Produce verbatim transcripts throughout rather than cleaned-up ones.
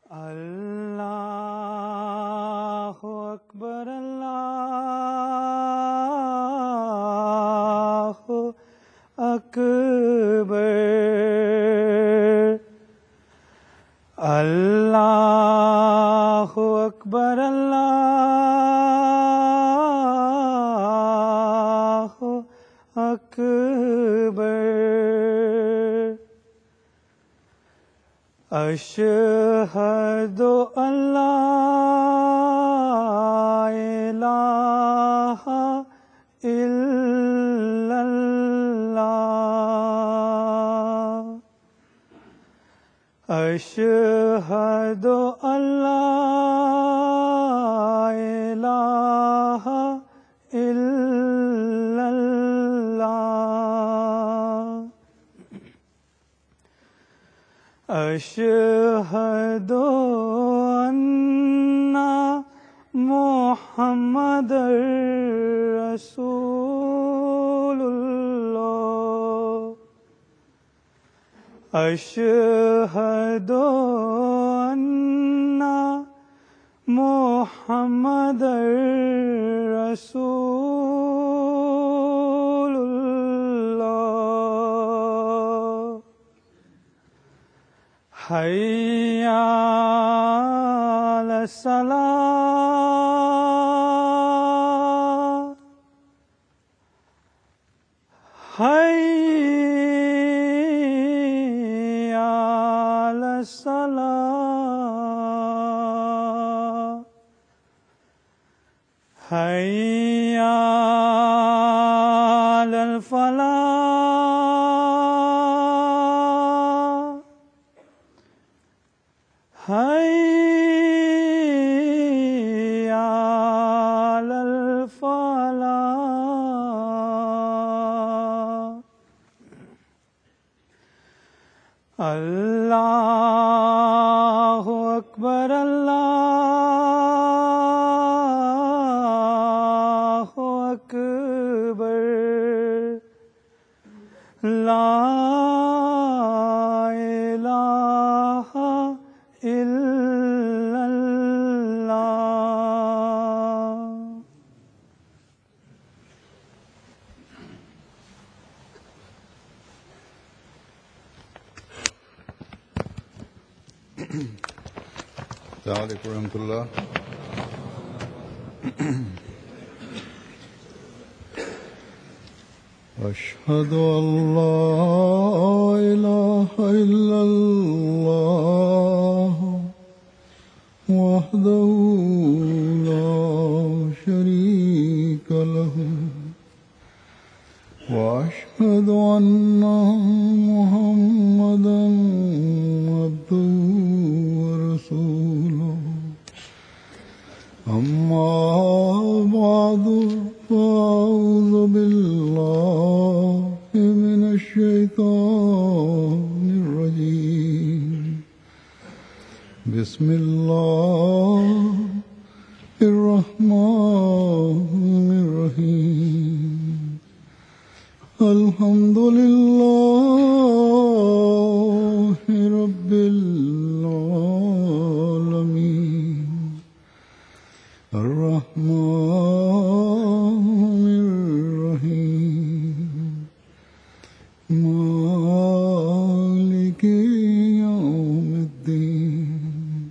अल्लाहु अकबर अल्लाहु अकबर अल्लाहु अकबर अल्लाहु अकबर अशहदु अल्ला इलाहा इल्लल्लाह अशहदु अल्ला इलाहा इल्लल्लाह अशहदु अन्ना मुहम्मदर रसूलुल्लाह अशहदु अन्ना मुहम्मदर रसूलुल्लाह हय्या अलस्सलाह हय्या अलस्सलाह हय्या अलफलाह हय्या अलल फलाह अल्लाहु अकबर अल्लाहु अकबर ला इलाहा इल्लल्लाह अस्सलामु अलैकुम रहमतुल्लाह। अशहदु अल्ला इलाहा इल्लल्लाह वहदहु ला शरीका लहु व अशहदु अन्ना मुहम्मदन अब्दुहु व रसूलुहु अम्मा बअदु फ़अऊज़ु बिल्लाहि मिनश शैतानिर रजीम बिस्मिल्लाहिर रहमानिर रहीम अल्हम्दुलिल्लाहि रब्बिल आलमीन अर्रहमानिर रहीम मालिकि यौमिद्दीन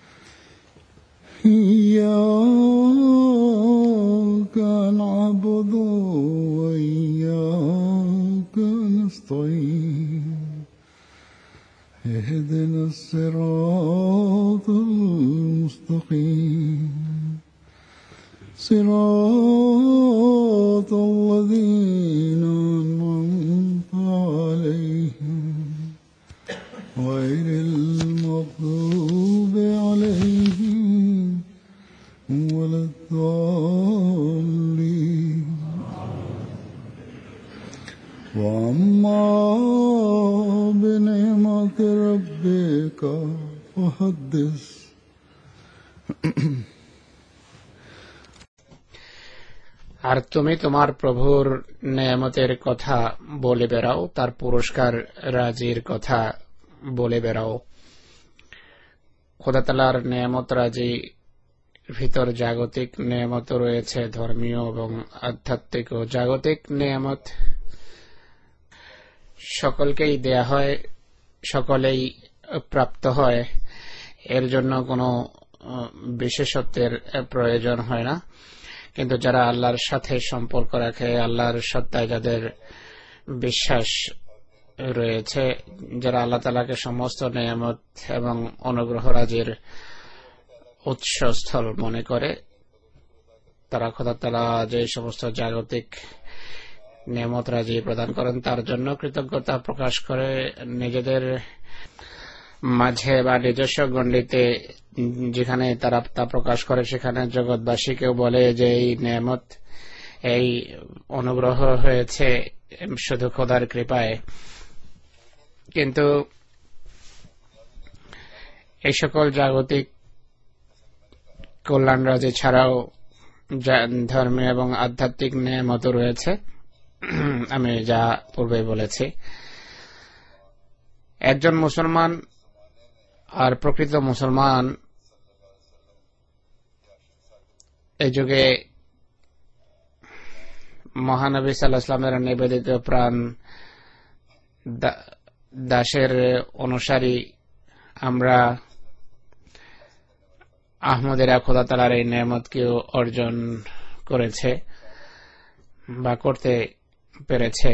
इय्याका नअबुदु व इय्याका नस्तईन इहदिनस सिरातल मुस्तकीम सिरातल लज़ीना अन्अमता अलैहिम गैरिल मग़दूबि अलैहिम वलद्दाल्लीन व अम्मा बिनिअमति रब्बिका फहद्दिस। আর তুমি তোমার প্রভুর নেয়ামতের কথা বলে বেড়াও, তার পুরস্কার রাজির কথা বলে বেড়াও। খোদা তাআলার নেয়ামত রাজি ভিতর জাগতিক নেয়ামত রয়েছে, ধর্মীয় এবং আধ্যাত্মিক। ও জাগতিক নেয়ামত সকলকেই দেয়া হয়, সকলেই প্রাপ্ত হয়, এর জন্য কোনো বিশেষত্বের প্রয়োজন হয় না। কিন্তু যারা আল্লাহর সাথে সম্পর্ক রাখে, আল্লাহর সত্তায় যাদের বিশ্বাস রয়েছে, যারা আল্লাহ তাআলাকে সমস্ত নেয়ামত এবং অনুগ্রহ রাজির উৎসস্থল মনে করে, তারা খোদা তাআলা যে সমস্ত জাগতিক নেয়ামত রাজি প্রদান করেন তার জন্য কৃতজ্ঞতা প্রকাশ করে নিজেদের মাঝে বা নিজস্ব গণ্ডিতে যেখানে তারা তা প্রকাশ করে সেখানে জগৎবাসীকেও বলে যে এই নেয়ামত, এই অনুগ্রহ হয়েছে শুধু খোদার কৃপায়। কিন্তু এই সকল জাগতিক কল্যাণ রাজি ছাড়াও ধর্মীয় এবং আধ্যাত্মিক নেয়ামত রয়েছে, আমি যা পূর্বে বলেছি। একজন মুসলমান আর প্রকৃত মুসলমান এই যুগে মহানবী সাল্লাল্লাহু আলাইহি ওয়াসাল্লামের নিবেদিত প্রাণ দাসের অনুসারী আমরা আহমদীরা খোদা তাআলার এই নেয়ামতকেও অর্জন করেছে বা করতে পেরেছে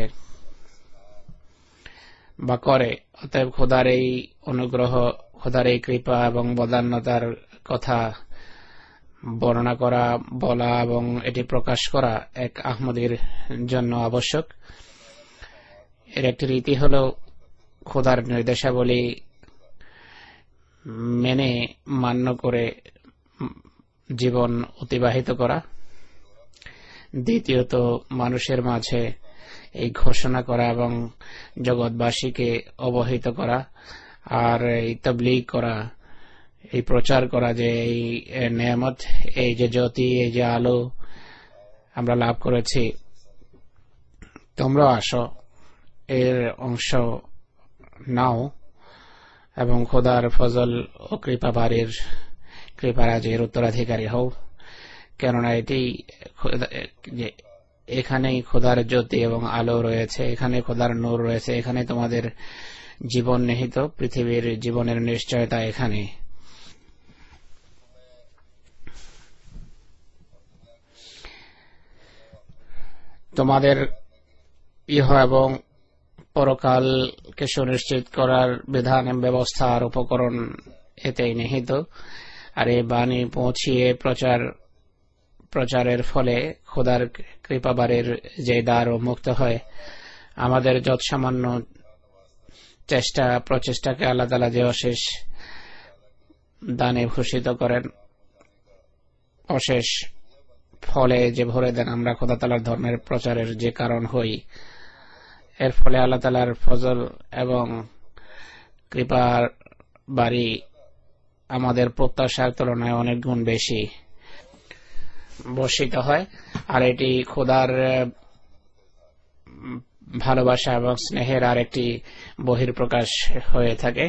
বা করে। অতএব খোদার এই অনুগ্রহ, খোদার এই কৃপা এবং বদান্যতার কথা বর্ণনা করা, বলা এবং এটি প্রকাশ করা এক আহমদীর জন্য আবশ্যক। এর একটি রীতি হল খোদার নির্দেশাবলী মেনে মান্য করে জীবন অতিবাহিত করা। দ্বিতীয়ত মানুষের মাঝে এই ঘোষণা করা এবং জগৎবাসীকে অবহিত করা আর এই তাবলীগ করা, এই প্রচার করা যে এই নেয়ামত, এই যে জ্যোতি, এই যে আলো আমরা লাভ করেছি, তোমরা আসো, এর অংশ নাও এবং খোদার ফজল ও কৃপা বাড়ির কৃপারাজের উত্তরাধিকারী হও। কেননা এটি এখানেই খোদার জ্যোতি এবং আলো রয়েছে, এখানে খোদার নূর রয়েছে, এখানে তোমাদের জীবন নিহিত, পৃথিবীর জীবনের নিশ্চয়তা এখানে। তোমাদের ইহ এবং পরকালকে সুনিশ্চিত করার বিধান ব্যবস্থার উপকরণ এতেই নিহিত। আর এই বাণী পৌঁছিয়ে প্রচার প্রচারের ফলে খোদার কৃপাবারের যে দ্বার মুক্ত হয়, আমাদের যৎসামান্য চেষ্টা প্রচেষ্টাকে আল্লাহ তাআলা যে অশেষ দানে ভূষিত করেন, অশেষ ফলে যে ভরে দেন, আমরা খোদা তাআলার ধর্মের প্রচারের যে কারণ হই, এর ফলে আল্লাহ তাআলার ফজল এবং কৃপার বাড়ি আমাদের প্রত্যাশার তুলনায় অনেক গুণ বেশি বর্ষিত হয়। আর এটি খোদার ভালোবাসা এবং স্নেহের আর একটি বহির্প্রকাশ হয়ে থাকে।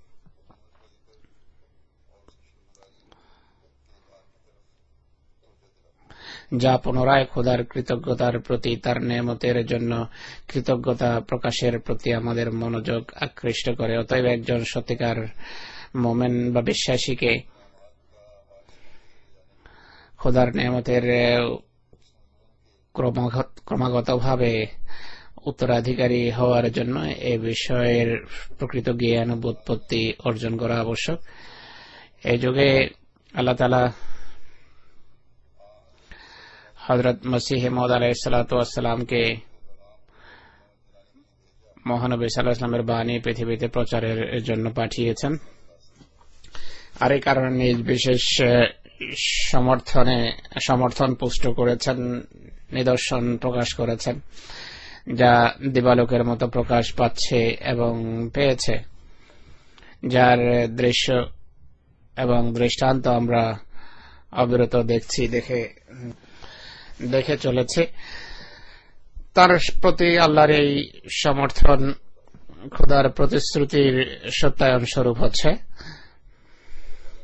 যা পুনরায় খোদার কৃতজ্ঞতার প্রতি, তার নেয়ামতের জন্য কৃতজ্ঞতা প্রকাশের প্রতি আমাদের মনোযোগ আকৃষ্ট করে। অতএব একজন সত্যিকার মুমিন বা বিশ্বাসীকে খোদার নেয়ামতের ক্রমাগতভাবে উত্তরাধিকারী হওয়ার জন্য এ বিষয়ের প্রকৃত জ্ঞান ও বুৎপত্তি অর্জন করা আবশ্যক। এই যুগে আল্লাহ তাআলা হযরত মসিহ মাউদ আলাইহিস সালাতু ওয়াস সালামকে মহানবী সাল্লাল্লাহু আলাইহি ওয়াসাল্লামের বাণী পৃথিবীতে প্রচারের জন্য পাঠিয়েছেন। আর এই কারণে নিজ বিশেষ সমর্থনে সমর্থন পুষ্ট করেছেন, নিদর্শন প্রকাশ করেছেন, যা দিবালোকের মতো প্রকাশ পাচ্ছে এবং পেয়েছে, যার দৃশ্য এবং দৃষ্টান্ত আমরা অবিরত দেখছি, দেখে দেখে চলেছে। তার প্রতি আল্লাহর এই সমর্থন খোদার প্রতিশ্রুতির সত্যায়ন স্বরূপ হচ্ছে।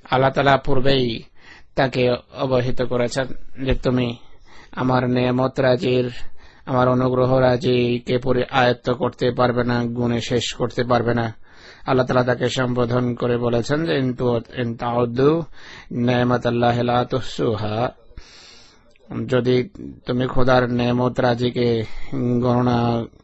আল্লাহ তাআলা পূর্বেই তাকে অবহিত করেছেন যে তুমি আমার নেয়ামত রাজির, আমার অনুগ্রহ রাজিকে পুরো আয়ত্ত করতে পারবে না, গুণে শেষ করতে পারবে না। আল্লাহ তাআলা তাকে সম্বোধন করে বলেছেন যে ইন তাউদ্দু নি'মাতাল্লাহি লা তুহসুহা, যদি তুমি খোদার নেয়ামত রাজিকে গণনা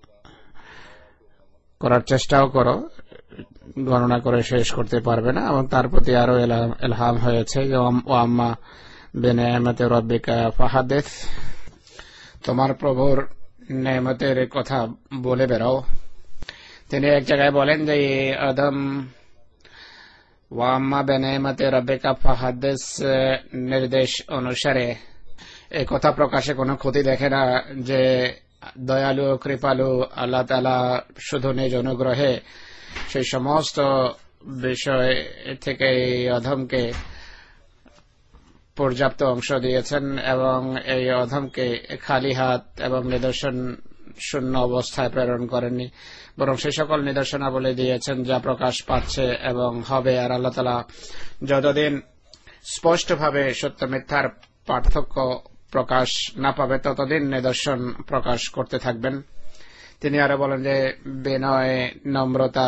করার চেষ্টাও করো, গণনা করে শেষ করতে পারবে না। এবং তার প্রতি আরো ইলহাম হয়েছে যে ওয়া আম্মা বিনি'মাতি রাব্বিকা ফাহাদিস, তোমার প্রভুর নেয়ামতের কথা বলে বেড়াও। তিনি এক জায়গায় বলেন যে আদম ওয়া আম্মা বিনি'মাতি রাব্বিকা ফাহাদিস নির্দেশ অনুসারে এই কথা প্রকাশে কোনো ক্ষতি দেখে না যে দয়ালু কৃপালু আল্লাহ তাআলা শুধু নিজ অনুগ্রহে সেই সমস্ত বিষয় থেকে অধমকে পর্যাপ্ত অংশ দিয়েছেন এবং এই অধমকে খালি হাত এবং নিদর্শন শূন্য অবস্থায় প্রেরণ করেননি, বরং সেই সকল নিদর্শনাবলী দিয়েছেন যা প্রকাশ পাচ্ছে এবং হবে। আর আল্লাহ তাআলা যতদিন স্পষ্টভাবে সত্য মিথ্যার পার্থক্য প্রকাশ না পাবে ততদিন নিদর্শন প্রকাশ করতে থাকবেন। তিনি আরো বলেন যে বিনয় নম্রতা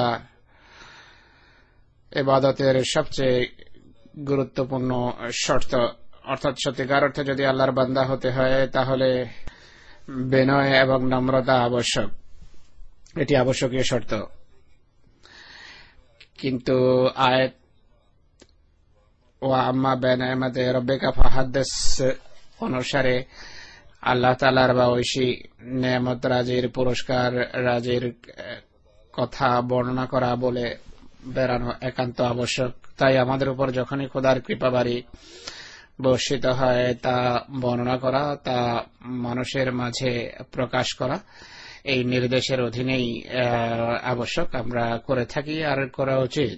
ইবাদতের সবচেয়ে গুরুত্বপূর্ণ শর্ত, অর্থাৎ সত্যিকার অর্থে যদি আল্লাহর বান্দা হতে হয় তাহলে বিনয় এবং নম্রতা আবশ্যক, এটি আবশ্যকীয় শর্ত। কিন্তু আয়াত ওয়া আম্মা বিনি'মাতি রাব্বিকা ফাহাদিস অনুসারে আল্লাহ তাআলার বা ঐশী নেয়ামত রাজির, পুরস্কার রাজির কথা বর্ণনা করা বলে বেড়ানো একান্ত আবশ্যক। তাই আমাদের উপর যখনই খোদার কৃপাবাড়ি বর্ষিত হয় তা বর্ণনা করা, তা মানুষের মাঝে প্রকাশ করা এই নির্দেশের অধীনেই আবশ্যক, আমরা করে থাকি আর করা উচিত।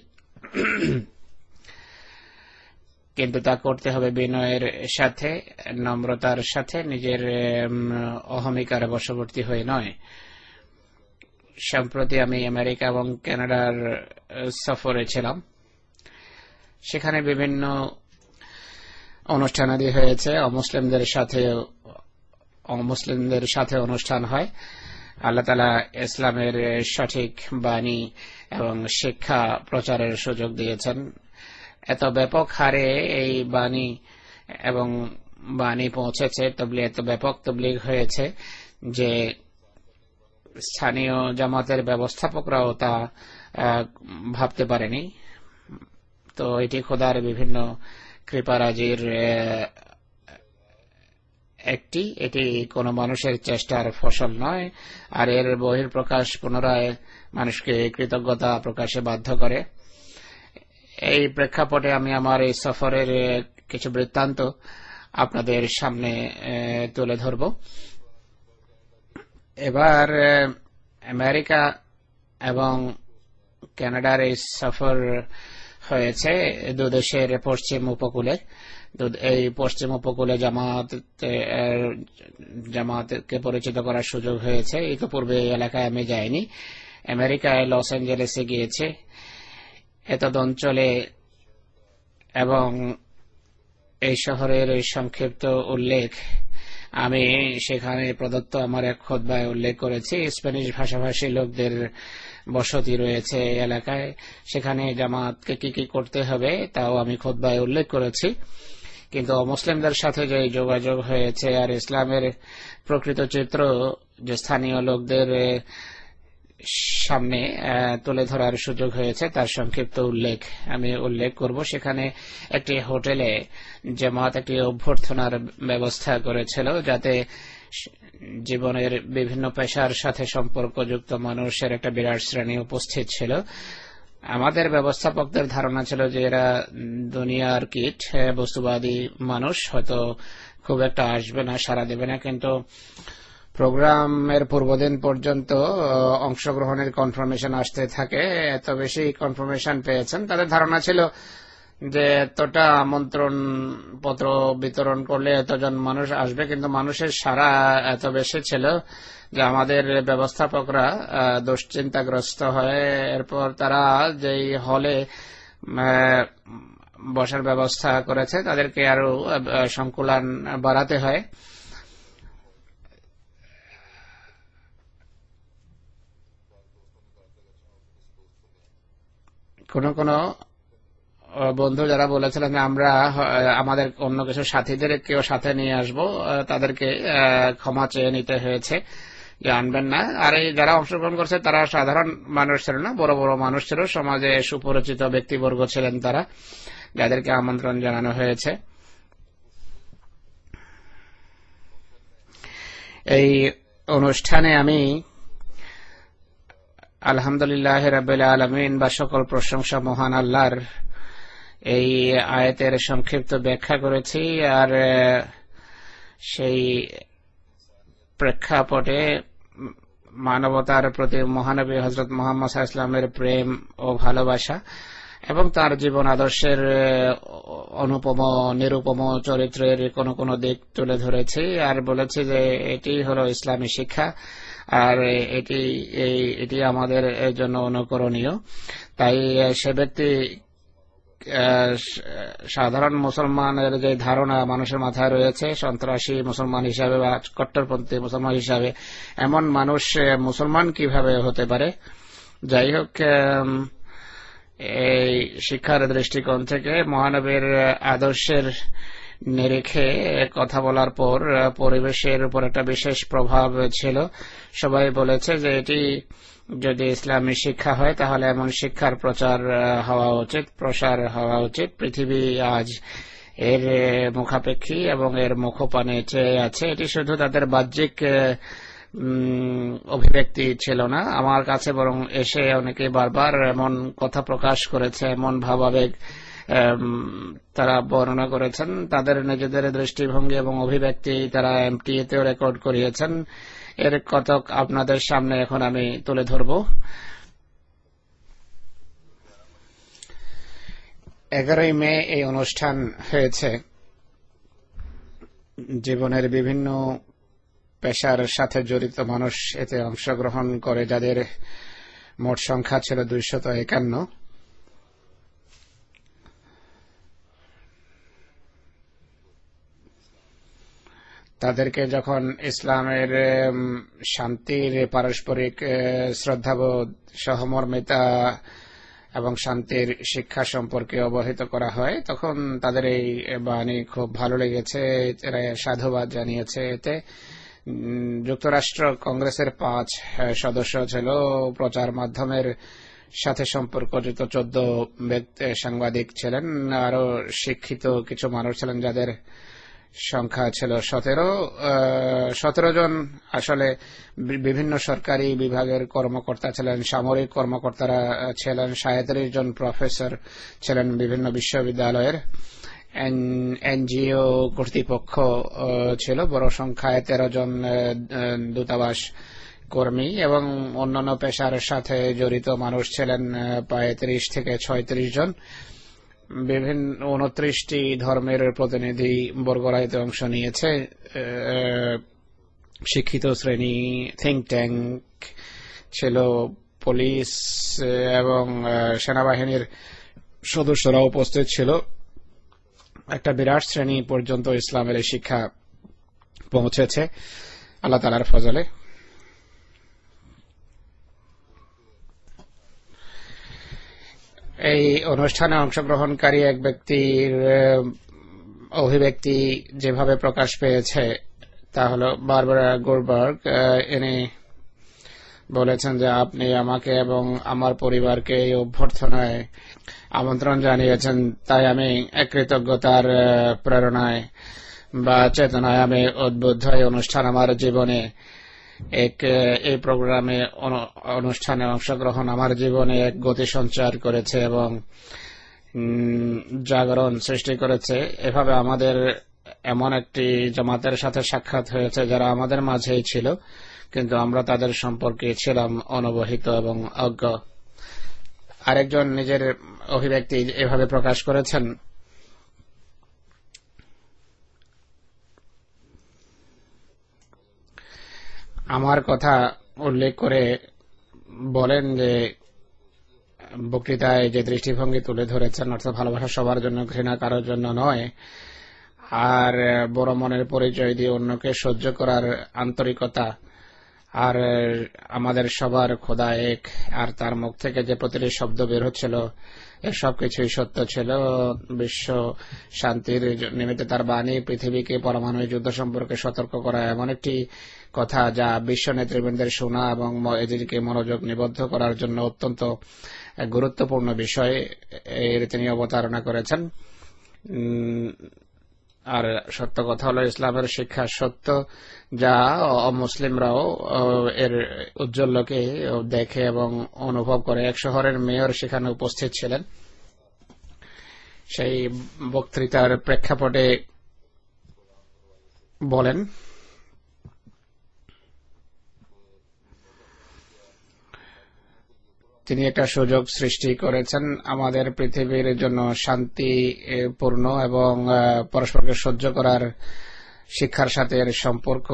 কিন্তু তা করতে হবে বিনয়ের সাথে, নম্রতার সাথে, নিজের অহমিকার বশবর্তী হয়ে নয়। সম্প্রতি আমি আমেরিকা এবং কানাডার সফরে ছিলাম, সেখানে বিভিন্ন অনুষ্ঠানাদি হয়েছে, অমুসলিমদের সাথে অমুসলিমদের সাথে অনুষ্ঠান হয়। আল্লাহ তাআলা ইসলামের সঠিক বাণী এবং শিক্ষা প্রচারের সুযোগ দিয়েছেন। এত ব্যাপক হারে এই বাণী এবং বাণী পৌঁছেছে, তবলিগ এত ব্যাপক তবলিগ হয়েছে যে স্থানীয় জামাতের ব্যবস্থাপকরাও তা ভাবতে পারেনি। তো এটি খোদার বিভিন্ন কৃপারাজির একটি, এটি কোনো মানুষের চেষ্টার ফসল নয়। আর এর বহিঃপ্রকাশ পুনরায় মানুষকে কৃতজ্ঞতা প্রকাশে বাধ্য করে। এই প্রেক্ষাপটে আমি আমার এই সফরের কিছু বৃত্তান্ত আপনাদের সামনে তুলে ধরব। এবার আমেরিকা এবং কানাডার এই সফর হয়েছে দুদেশের পশ্চিম উপকূলে। এই পশ্চিম উপকূলে জামাত জামাতকে পরিচিত করার সুযোগ হয়েছে। ইতিপূর্বে এই এলাকায় আমি যাইনি। আমেরিকায় লস অ্যাঞ্জেলেসে গিয়েছে এতদ অঞ্চলে, এবং এই শহরের সংক্ষিপ্ত উল্লেখ আমি সেখানে প্রদত্ত আমার এক খুতবায় উল্লেখ করেছি। স্প্যানিশ ভাষাভাষী লোকদের বসতি রয়েছে এই এলাকায়, সেখানে জামাতকে কি কি করতে হবে তাও আমি খুতবায় উল্লেখ করেছি। কিন্তু অমুসলিমদের সাথে যে যোগাযোগ হয়েছে আর ইসলামের প্রকৃত চিত্র যে স্থানীয় লোকদের সামনে তুলে ধরার সুযোগ হয়েছে তার সংক্ষিপ্ত উল্লেখ আমি উল্লেখ করব। সেখানে একটি হোটেলে জামাত একটি অভ্যর্থনার ব্যবস্থা করেছিল যাতে জীবনের বিভিন্ন পেশার সাথে সম্পর্কযুক্ত মানুষের একটা বিরাট শ্রেণী উপস্থিত ছিল। আমাদের ব্যবস্থাপকদের ধারণা ছিল যে এরা দুনিয়ার কিট, বস্তুবাদী মানুষ, হয়তো খুব একটা আসবে না, সাড়া দেবে না। কিন্তু প্রোগ্রামের পূর্বদিন পর্যন্ত অংশগ্রহণের কনফার্মেশন আসতে থাকে। এত বেশি কনফার্মেশন পেয়েছেন, তাদের ধারণা ছিল যে এতটা আমন্ত্রণ পত্র বিতরণ করলে এতজন মানুষ আসবে, কিন্তু মানুষের সাড়া এত বেশি ছিল যে আমাদের ব্যবস্থাপকরা দুশ্চিন্তাগ্রস্ত হয়ে এরপর তারা যেই হলে বসার ব্যবস্থা করেছে, তাদেরকে আরো সংকুলান বাড়াতে হয়। কোন কোন বন্ধু যারা বলেছিলেন যে আমরা আমাদের অন্য কিছু সাথীদের কেউ সাথে নিয়ে আসবো, তাদেরকে ক্ষমা চেয়ে নিতে হয়েছে যে আনবেন না। আর এই যারা অংশগ্রহণ করছে তারা সাধারণ মানুষ ছিল না, বড় বড় মানুষ ছিল, সমাজে সুপরিচিত ব্যক্তিবর্গ ছিলেন তারা, যাদেরকে আমন্ত্রণ জানানো হয়েছে। এই অনুষ্ঠানে আমি আলহামদুলিল্লাহ রাব্বিল আলামিন বা সকল প্রশংসা মহান আল্লাহর এই আয়াতের সংক্ষিপ্ত ব্যাখ্যা করেছি। আর সেই প্রেক্ষাপটে মানবতার প্রতি মহানবী হযরত মুহাম্মদ সাল্লাল্লাহু আলাইহি ওয়াসাল্লামের প্রেম ও ভালোবাসা এবং তার জীবন আদর্শের অনুপম নিরুপম চরিত্রের কোন কোন দিক তুলে ধরেছি আর বলেছি যে এটি হলো ইসলামী শিক্ষা আর এটি এটি আমাদের জন্য অনুকরণীয়। তাই সে ব্যক্তি সাধারণ মুসলমানের যে ধারণা মানুষের মাথায় রয়েছে সন্ত্রাসী মুসলমান হিসাবে বা কট্টরপন্থী মুসলমান হিসাবে, এমন মানুষ মুসলমান কিভাবে হতে পারে। যাই হোক, এই শিক্ষার দৃষ্টিকোণ থেকে মহানবীর আদর্শের নিরিখে কথা বলার পর পরিবেশের উপর একটা বিশেষ প্রভাব ছিল। সবাই বলেছে যে এটি যদি ইসলামী শিক্ষা হয় তাহলে এমন শিক্ষার প্রচার হওয়া উচিত, প্রসার হওয়া উচিত। পৃথিবী আজ এর মুখাপেক্ষী এবং এর মুখপানে চেয়ে আছে। এটি শুধু তাদের বাহ্যিক অভিব্যক্তি ছিল না, আমার কাছে বরং এসে অনেকে বারবার এমন কথা প্রকাশ করেছে, এমন ভাবাবেগ তারা বর্ণনা করেছেন, তাদের নিজেদের দৃষ্টিভঙ্গি এবং অভিব্যক্তি তারা এমটিএতেও রেকর্ড করিয়েছেন। এর কতক আপনাদের সামনে এখন আমি তুলে ধরব। এগারোই মে এই অনুষ্ঠান হয়েছে। জীবনের বিভিন্ন পেশার সাথে জড়িত মানুষ এতে অংশগ্রহণ করে, যাদের মোট সংখ্যা ছিল দুইশত একান্ন। তাদেরকে যখন ইসলামের শান্তির পারস্পরিক শ্রদ্ধাবোধ সহমর্মিতা এবং শান্তির শিক্ষা সম্পর্কে অবহিত করা হয় তখন তাদের এই বাণী খুব ভালো লেগেছে, এরা সাধুবাদ জানিয়েছে। এতে যুক্তরাষ্ট্র কংগ্রেসের পাঁচ সদস্য ছিল, প্রচার মাধ্যমের সাথে সম্পর্কযুক্ত চোদ্দ ব্যক্তি সাংবাদিক ছিলেন, আরো শিক্ষিত কিছু মানুষ ছিলেন যাদের সংখ্যা ছিল সতেরো সতেরো জন। আসলে বিভিন্ন সরকারি বিভাগের কর্মকর্তা ছিলেন, সামরিক কর্মকর্তারা ছিলেন, সাঁইত্রিশ জন প্রফেসর ছিলেন বিভিন্ন বিশ্ববিদ্যালয়ের, এনজিও কর্তৃপক্ষ ছিল বড় সংখ্যায় তেরো জন দূতাবাস কর্মী এবং অন্যান্য পেশার সাথে জড়িত মানুষ ছিলেন প্রায় ত্রিশ থেকে ছয়ত্রিশ জন। বিভিন্ন উনত্রিশটি ধর্মের প্রতিনিধি বর্গরা এতে অংশ নিয়েছে। শিক্ষিত শ্রেণী, থিঙ্ক ট্যাঙ্ক ছিল, পুলিশ এবং সেনাবাহিনীর সদস্যরা উপস্থিত ছিল। একটা বিরাট শ্রেণী পর্যন্ত ইসলামের শিক্ষা পৌঁছেছে আল্লাহ তাআলার ফজলে। এই অনুষ্ঠানে অংশগ্রহণকারী এক ব্যক্তির অভিব্যক্তি যেভাবে প্রকাশ পেয়েছে তা হলো বারবারা গোল্ডবার্গ। ইনি বলেছেন যে আপনি আমাকে এবং আমার পরিবারকে এই অভ্যর্থনায় আমন্ত্রণ জানিয়েছেন, তাই আমি কৃতজ্ঞতার প্রেরণায় বা চেতনায় আমি উদ্বুদ্ধ। এই অনুষ্ঠান আমার জীবনে এক এই প্রোগ্রামে অনুষ্ঠানে অংশগ্রহণ আমার জীবনে এক গতি সঞ্চার করেছে এবং জাগরণ সৃষ্টি করেছে। এভাবে আমাদের এমন একটি জামাতের সাথে সাক্ষাৎ হয়েছে যারা আমাদের মাঝেই ছিল, কিন্তু আমরা তাদের সম্পর্কে ছিলাম অনবহিত এবং অজ্ঞ। আরেকজন নিজের অভিব্যক্তি এভাবে প্রকাশ করেছেন, আমার কথা উল্লেখ করে বলেন যে বক্তৃতায় যে দৃষ্টিভঙ্গি তুলে ধরেছেন, অর্থাৎ ভালোবাসা সবার জন্য, ঘৃণা কারোর জন্য নয়, আর বড় মনের পরিচয় দিয়ে অন্যকে সহ্য করার আন্তরিকতা, আর আমাদের সবার খোদা এক, আর তার মুখ থেকে যে প্রতিটি শব্দ বের হচ্ছিল এ সবকিছুই সত্য ছিল। বিশ্ব শান্তির নিমিত্তে তার বাণী পৃথিবীকে পারমাণবিক যুদ্ধ সম্পর্কে সতর্ক করা এমন একটি কথা যা বিশ্ব নেতৃবৃন্দের শোনা এবং এদিকে মনোযোগ নিবদ্ধ করার জন্য অত্যন্ত গুরুত্বপূর্ণ বিষয়, এর তিনি অবতারণা করেছেন। আর সত্য কথা হলো ইসলামের শিক্ষা সত্য, যা অমুসলিমরাও এর উজ্জ্বলকে দেখে এবং অনুভব করে। এক শহরের মেয়র সেখানে উপস্থিত ছিলেন। সেই বক্তৃতার প্রেক্ষাপটে বলেন, তিনি একটা সুযোগ সৃষ্টি করেছেন আমাদের পৃথিবীর জন্য শান্তিপূর্ণ এবং পরস্পরকে সহ্য করার শিক্ষার সাথে এর সম্পর্ক।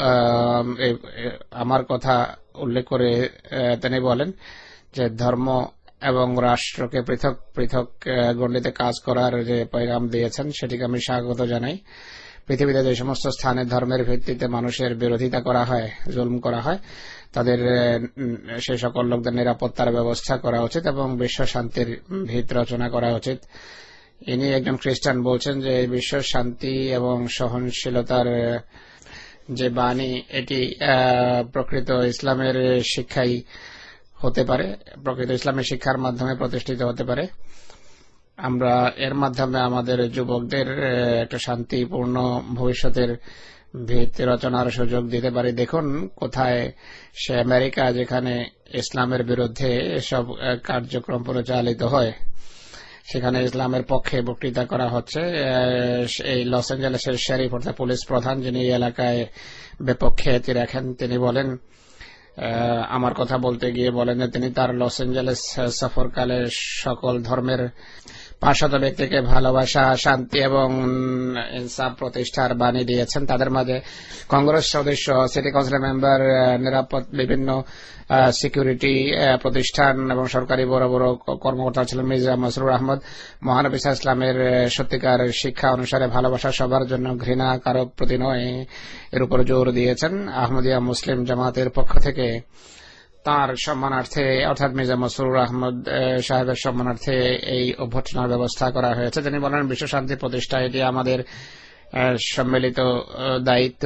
আমার কথা উল্লেখ করে তিনি বলেন যে ধর্ম এবং রাষ্ট্রকে পৃথক পৃথক গণ্ডিতে কাজ করার যে পয়গাম দিয়েছেন সেটিকে আমি স্বাগত জানাই। পৃথিবীতে যে সমস্ত স্থানে ধর্মের ভিত্তিতে মানুষের বিরোধিতা করা হয়, জুলুম করা হয়, তাদের সেই সকল লোকদের নিরাপত্তার ব্যবস্থা করা উচিত এবং বিশ্ব শান্তির ভিত রচনা করা উচিত। ইনি একজন খ্রিস্টান বলছেন যে বিশ্ব শান্তি এবং সহনশীলতার যে বাণী এটি প্রকৃত ইসলামের শিক্ষাই হতে পারে, প্রকৃত ইসলামের শিক্ষার মাধ্যমে প্রতিষ্ঠিত হতে পারে। আমরা এর মাধ্যমে আমাদের যুবকদের একটা শান্তিপূর্ণ ভবিষ্যতের ভিত্তি রচনার সুযোগ দিতে পারি। দেখুন কোথায় সে আমেরিকা, যেখানে ইসলামের বিরুদ্ধে এসব কার্যক্রম পরিচালিত হয়, সেখানে ইসলামের পক্ষে বক্তৃতা করা হচ্ছে। এই লস অ্যাঞ্জেলেসের শেরিফ অর্থাৎ পুলিশ প্রধান, যিনি এলাকায় ব্যাপক খ্যাতি রাখেন, তিনি বলেন, আমার কথা বলতে গিয়ে বলেন যে তিনি তার লস অ্যাঞ্জেলেস সফরকালে সকল ধর্মের পাঁচশত ব্যক্তিকে ভালোবাসা, শান্তি এবং ইনসাফ প্রতিষ্ঠার বাণী দিয়েছেন। তাদের মাঝে কংগ্রেস সদস্য, সিটি কাউন্সিল মেম্বার, নিরাপদ বিভিন্ন সিকিউরিটি প্রতিষ্ঠান এবং সরকারি বড় বড় কর্মকর্তা ছিলেন। মির্জা মসরুর আহমদ মহানবী ইসলামের সত্যিকার শিক্ষা অনুসারে ভালোবাসা সবার জন্য, ঘৃণা কারো প্রতি নয়, এর উপর জোর দিয়েছেন। আহমদিয়া মুসলিম জামাতের পক্ষ থেকে তার সম্মানার্থে অর্থাৎ মির্জা মসরুর আহমদ সাহেবের সম্মানার্থে এই অভ্যর্থনার ব্যবস্থা করা হয়েছে। তিনি বলেন, বিশ্ব শান্তি প্রতিষ্ঠা এটি আমাদের সম্মিলিত দায়িত্ব।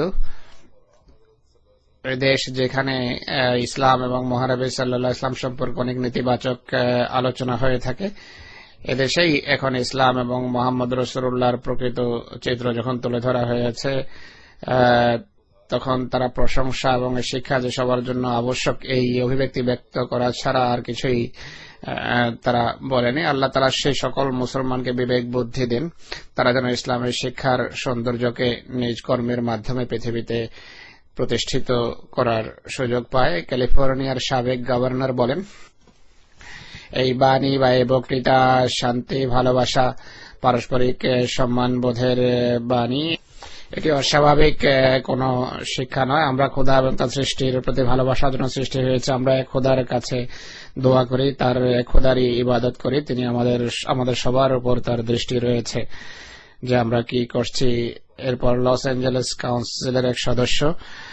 দেশ যেখানে ইসলাম এবং মহানবী সাল্লাল্লাহু আলাইহি ওয়াসাল্লাম সম্পর্কে অনেক নেতিবাচক আলোচনা হয়ে থাকে, এদেশেই এখন ইসলাম এবং মুহাম্মদ রাসূলুল্লাহর প্রকৃত চিত্র যখন তুলে ধরা হয়েছে, তখন তারা প্রশংসা এবং শিক্ষা যে সবার জন্য আবশ্যক এই অভিব্যক্তি ব্যক্ত করা ছাড়া আর কিছুই তারা বলেনি। আল্লাহ তাআলা সেই সকল মুসলমানকে বিবেক বুদ্ধি দিন, তারা যেন ইসলামের শিক্ষার সৌন্দর্যকে নিজ কর্মের মাধ্যমে পৃথিবীতে প্রতিষ্ঠিত করার সুযোগ পায়। ক্যালিফোর্নিয়ার সাবেক গভর্নর বলেন, এই বাণী বা এই বক্তৃতা শান্তি, ভালোবাসা, পারস্পরিক সম্মানবোধের বাণী। এটি অস্বাভাবিক কোন শিক্ষা নয়। আমরা খোদা এবং তার সৃষ্টির প্রতি ভালোবাসার জন্য সৃষ্টি হয়েছে। আমরা এক খোদার কাছে দোয়া করি, তার এক খোদারই ইবাদত করি। তিনি আমাদের আমাদের সবার উপর তার দৃষ্টি রয়েছে যে আমরা কি করছি। এরপর লস অ্যাঞ্জেলেস কাউন্সিলের এক সদস্য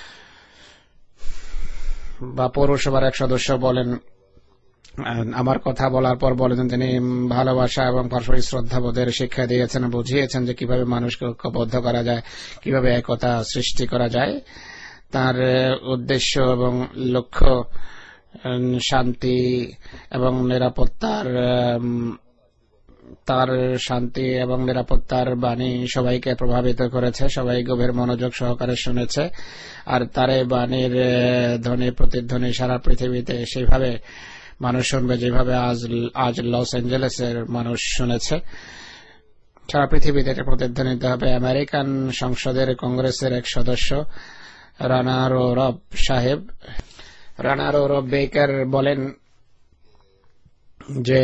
বা পৌরসভার এক সদস্য বলেন, আমার কথা বলার পর বলেন তিনি ভালোবাসা এবং পারস্পরিক শ্রদ্ধাবোধের শিক্ষা দিয়েছেন, বুঝিয়েছেন যে কিভাবে মানুষকে ঐক্যবদ্ধ করা যায়, কিভাবে একতা সৃষ্টি করা যায়। তার উদ্দেশ্য এবং লক্ষ্য শান্তি এবং নিরাপত্তার, তার শান্তি এবং নিরাপত্তার বাণী সবাইকে প্রভাবিত করেছে, সবাই গভীর মনোযোগ সহকারে শুনেছে। আর তার এই বাণীর ধ্বনি প্রতিধ্বনি সারা পৃথিবীতে সেইভাবে মানুষ শুনবে যেভাবে আজ আজ লস অ্যাঞ্জেলেসের মানুষ শুনেছে। সারা পৃথিবীতে এটা প্রতিধ্বনিত হবে। আমেরিকান সংসদের কংগ্রেসের এক সদস্য রানা রব সাহেব, রানা রব বেকার বলেন যে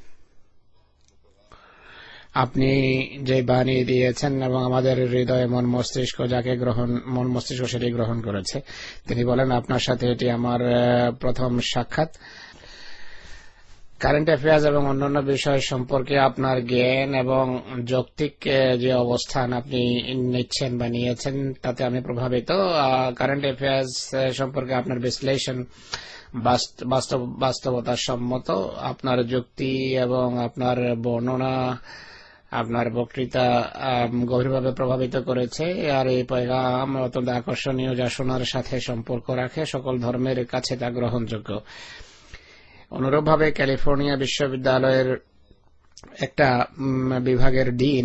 আপনি যে বাণী দিয়েছেন এবং আমাদের হৃদয়ে মন মস্তিষ্ক যাকে গ্রহণ মন মস্তিষ্ক সেটি গ্রহণ করেছে। তিনি বলেন, আপনার সাথে এটি আমার প্রথম সাক্ষাৎ। কারেন্ট অ্যাফেয়ার্স এবং অন্যান্য বিষয় সম্পর্কে আপনার জ্ঞান এবং যৌক্তিক যে অবস্থান আপনি নিচ্ছেন বা নিয়েছেন তাতে আমি প্রভাবিত। কারেন্ট অ্যাফেয়ার্স সম্পর্কে আপনার বিশ্লেষণ বাস্তব বাস্তবতা সম্মত, আপনার যুক্তি এবং আপনার বর্ণনা আপনার বক্তৃতা গভীরভাবে প্রভাবিত করেছে। আর এই পয়গাম অত্যন্ত আকর্ষণীয়, যা শোনার সাথে সম্পর্ক রাখে, সকল ধর্মের কাছে তা গ্রহণযোগ্য। অনুরূপভাবে ক্যালিফোর্নিয়া বিশ্ববিদ্যালয়ের একটা বিভাগের ডিন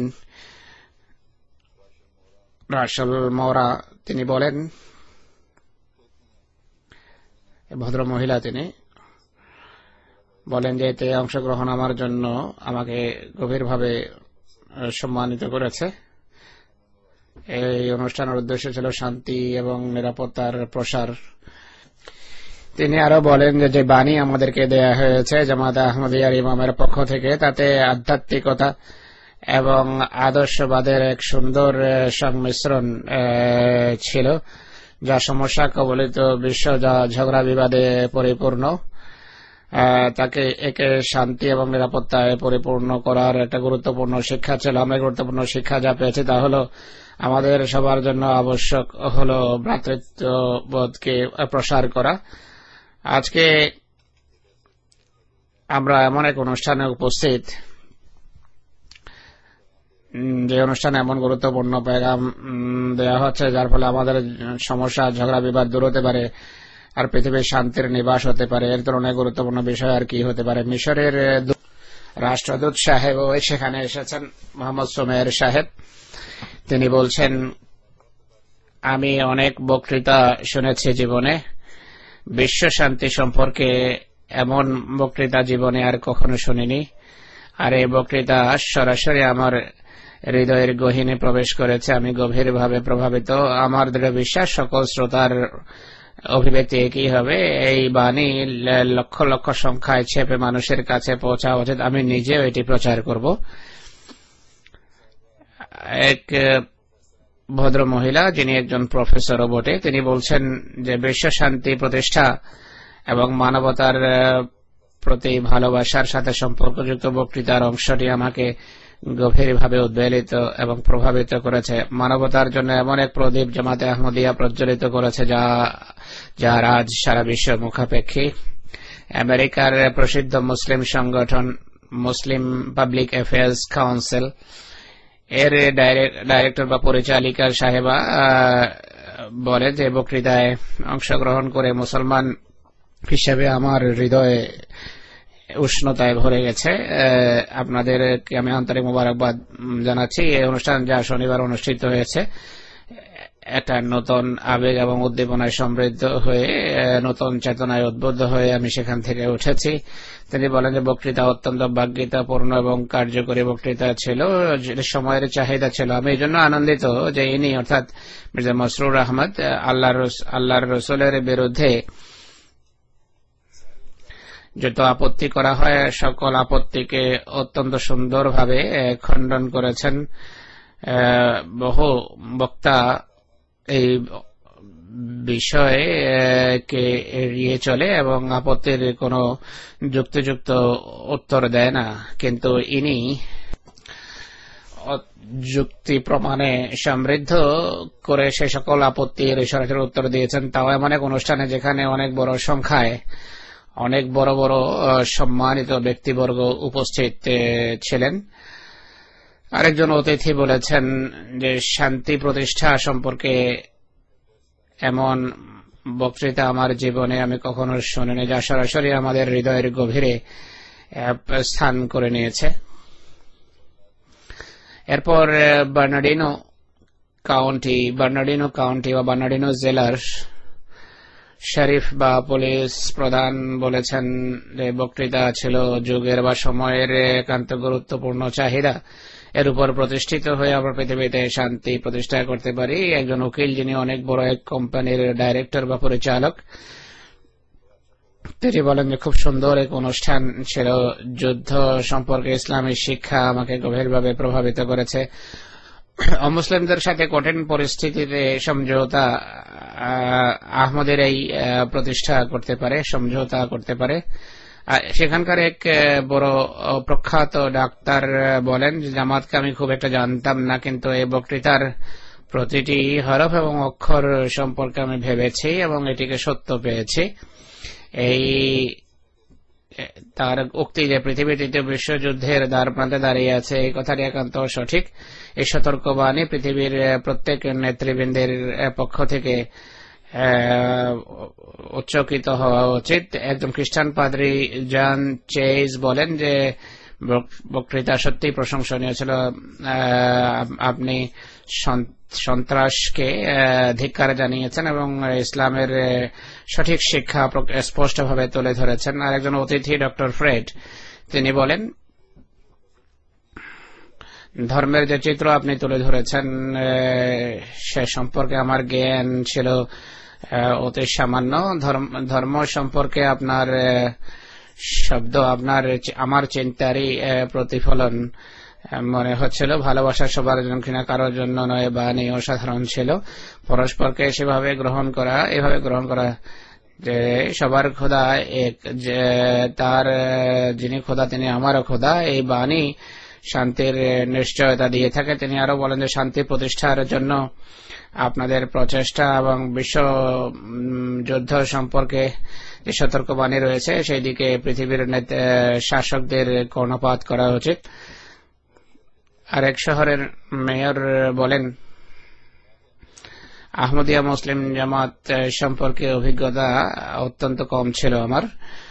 রাসেল মোরা তিনি বলেন, ভদ্র মহিলা তিনি বলেন যে এতে অংশগ্রহণ আমার জন্য আমাকে গভীরভাবে সম্মানিত করেছে। এই অনুষ্ঠানের উদ্দেশ্য ছিল শান্তি এবং নিরাপত্তার প্রসার। তিনি আরো বলেন যে যে বাণী আমাদেরকে দেয়া হয়েছে জামাত আহমদিয়ার ইমামের পক্ষ থেকে, তাতে আধ্যাত্মিকতা এবং আদর্শবাদের এক সুন্দর সংমিশ্রণ ছিল, যা সমস্যা কবলিত বিশ্ব যা ঝগড়া বিবাদে পরিপূর্ণ তাকে একে শান্তি এবং নিরাপত্তায় পরিপূর্ণ করার একটা গুরুত্বপূর্ণ শিক্ষা ছিল। আমরা গুরুত্বপূর্ণ শিক্ষা যা পেয়েছি তা হলো আমাদের সবার জন্য আবশ্যক হলো ভ্রাতৃত্ববোধকে প্রসার করা। আজকে আমরা এমন এক অনুষ্ঠানে উপস্থিত যে অনুষ্ঠানে এমন গুরুত্বপূর্ণ পেগাম দেওয়া হচ্ছে যার ফলে আমাদের সমস্যা ঝগড়া বিবাদ দূর হতে পারে আর পৃথিবীর শান্তির নিবাস হতে পারে। এর তুলনায় গুরুত্বপূর্ণ বিষয় আর কি হতে পারে। মিশরের রাষ্ট্রদূত সাহেব সেখানে এসেছেন, মোহাম্মদ সোমের সাহেব। তিনি বলছেন, আমি অনেক বক্তৃতা শুনেছি জীবনে, বিশ্ব শান্তি সম্পর্কে এমন বক্তৃতা জীবনে আর কখনো শুনিনি। আর এই বক্তৃতা সরাসরি আমার হৃদয়ের গহীনে প্রবেশ করেছে। আমি গভীরভাবে প্রভাবিত। আমার দৃঢ় বিশ্বাস সকল শ্রোতার অভিব্যক্তি একই হবে। এই বাণী লক্ষ লক্ষ সংখ্যায় ছেপে মানুষের কাছে পৌঁছা উচিত। আমি নিজেও এটি প্রচার করব। এক ভদ্র মহিলা যিনি একজন প্রফেসরও বটে, তিনি বলছেন যে বিশ্ব শান্তি প্রতিষ্ঠা এবং মানবতার প্রতি ভালোবাসার সাথে সম্পর্কযুক্ত বক্তৃতার অংশটি আমাকে গভীরভাবে উদ্বেলিত এবং প্রভাবিত করেছে। মানবতার জন্য এমন এক প্রদীপ জামাতে আহমদিয়া প্রজ্বলিত করেছে যা যার আজ সারা বিশ্ব মুখাপেক্ষী। আমেরিকার প্রসিদ্ধ মুসলিম সংগঠন মুসলিম পাবলিক অ্যাফেয়ার্স কাউন্সিল এর ডাইরেক্টর বা পরিচালিকা সাহেবা বলে যে বক্তৃতায় অংশগ্রহণ করে মুসলমান হিসেবে আমার হৃদয়ে উষ্ণতায় ভরে গেছে। আপনাদেরকে আমি আন্তরিক মোবারকবাদ জানাচ্ছি। এই অনুষ্ঠান যা শনিবার অনুষ্ঠিত হয়েছে একটা নতুন আবেগ এবং উদ্দীপনায় সমৃদ্ধ হয়ে নতুন চেতনায় উদ্বুদ্ধ হয়ে আমি সেখান থেকে উঠেছি। তিনি বলেন যে বক্তৃতা অত্যন্ত বাগ্মিতাপূর্ণ এবং কার্যকরী বক্তৃতা ছিল, সময়ের চাহিদা ছিল। আমি এই জন্য আনন্দিত যে ইনি অর্থাৎ মির্জা মসরুর আহমদ আল্লাহর আল্লাহর রসুলের বিরুদ্ধে যত আপত্তি করা হয় সকল আপত্তিকে অত্যন্ত সুন্দরভাবে খণ্ডন করেছেন। বহু বক্তা এই বিষয়ে কে এড়িয়ে চলে এবং আপত্তির কোনো যুক্তিযুক্ত উত্তর দেয় না, কিন্তু ইনি যুক্তি প্রমাণে সমৃদ্ধ করে সে সকল আপত্তির সরাসরি উত্তর দিয়েছেন, তাও এমন এক অনুষ্ঠানে যেখানে অনেক বড় সংখ্যায় অনেক বড় বড় সম্মানিত ব্যক্তিবর্গ উপস্থিত ছিলেন। আরেকজন অতিথি বলেছেন যে শান্তি প্রতিষ্ঠা সম্পর্কে এমন বক্তৃতা আমার জীবনে আমি কখনো শুনিনি, যা সরাসরি আমাদের হৃদয়ের গভীরে স্থান করে নিয়েছে। এরপর বার্নার্ডিনো কাউন্টি বার্নার্ডিনো কাউন্টি বা বার্নার্ডিনো জেলার শরীফ বা পুলিশ প্রধান বলেছেন যে বক্তৃতা ছিল যুগের বা সময়ের একান্ত গুরুত্বপূর্ণ চাহিদা। এর উপর প্রতিষ্ঠিত হয়ে আমরা পৃথিবীতে শান্তি প্রতিষ্ঠা করতে পারি। একজন উকিল যিনি অনেক বড় এক কোম্পানির ডাইরেক্টর বা পরিচালক, তিনি বলেন যে খুব সুন্দর এক অনুষ্ঠান ছিল। যুদ্ধ সম্পর্কে ইসলামী শিক্ষা আমাকে গভীরভাবে প্রভাবিত করেছে। অমুসলিমদের সাথে কঠিন পরিস্থিতিতে সমঝোতা আহমদের এই প্রতিষ্ঠা করতে পারে, সমঝোতা করতে পারে। সেখানকার এক বড় প্রখ্যাত ডাক্তার বলেন যে জামাতকে আমি খুব একটা জানতাম না, কিন্তু এই বক্তৃতার প্রতিটি হরফ এবং অক্ষর সম্পর্কে আমি ভেবেছি এবং এটিকে সত্য পেয়েছি। এই তার উক্তি যে পৃথিবী তৃতীয় বিশ্বযুদ্ধের দ্বার প্রান্তে দাঁড়িয়ে আছে, এই কথাটি একান্ত সঠিক। এই সতর্কবাণী পৃথিবীর প্রত্যেক নেতৃবৃন্দের পক্ষ থেকে উচ্চকিত হওয়া উচিত। একজন খ্রিস্টান পাদ্রী জন চেজ বলেন যে বক্তৃতা সত্যি প্রশংসনীয় ছিল। আপনি সন্ত্রাসকে ধিক্কার জানিয়েছেন এবং ইসলামের সঠিক শিক্ষা স্পষ্টভাবে তুলে ধরেছেন। আর একজন অতিথি ডক্টর ফ্রেড, তিনি বলেন ধর্মের যে চিত্র আপনি তুলে ধরেছেন সে সম্পর্কে আমার জ্ঞান ছিল অতি সামান্য। ধর্ম সম্পর্কে আপনার শব্দ আপনার আমার চিন্তারই প্রতিফলন মনে হচ্ছিল। ভালোবাসা সবার জন্য, ঘৃণা কারোর জন্য নয়, বাণী অসাধারণ ছিল। পরস্পরকে সেভাবে গ্রহণ করা, এভাবে গ্রহণ করা যে সবার খোদা এক, যে তার যিনি খোদা তিনি আমারও খোদা, এই বাণী শান্তির নিশ্চয়তা দিয়ে থাকে। তিনি আরো বলেন যে শান্তি প্রতিষ্ঠার জন্য আপনাদের প্রচেষ্টা এবং বিশ্ব যুদ্ধ সম্পর্কে যে সতর্কবাণী রয়েছে সেই দিকে পৃথিবীর শাসকদের কর্ণপাত করা উচিত। আরেক শহরের মেয়র বলেন আহমদিয়া মুসলিম জামাত সম্পর্কে অভিজ্ঞতা অত্যন্ত কম ছিল আমার।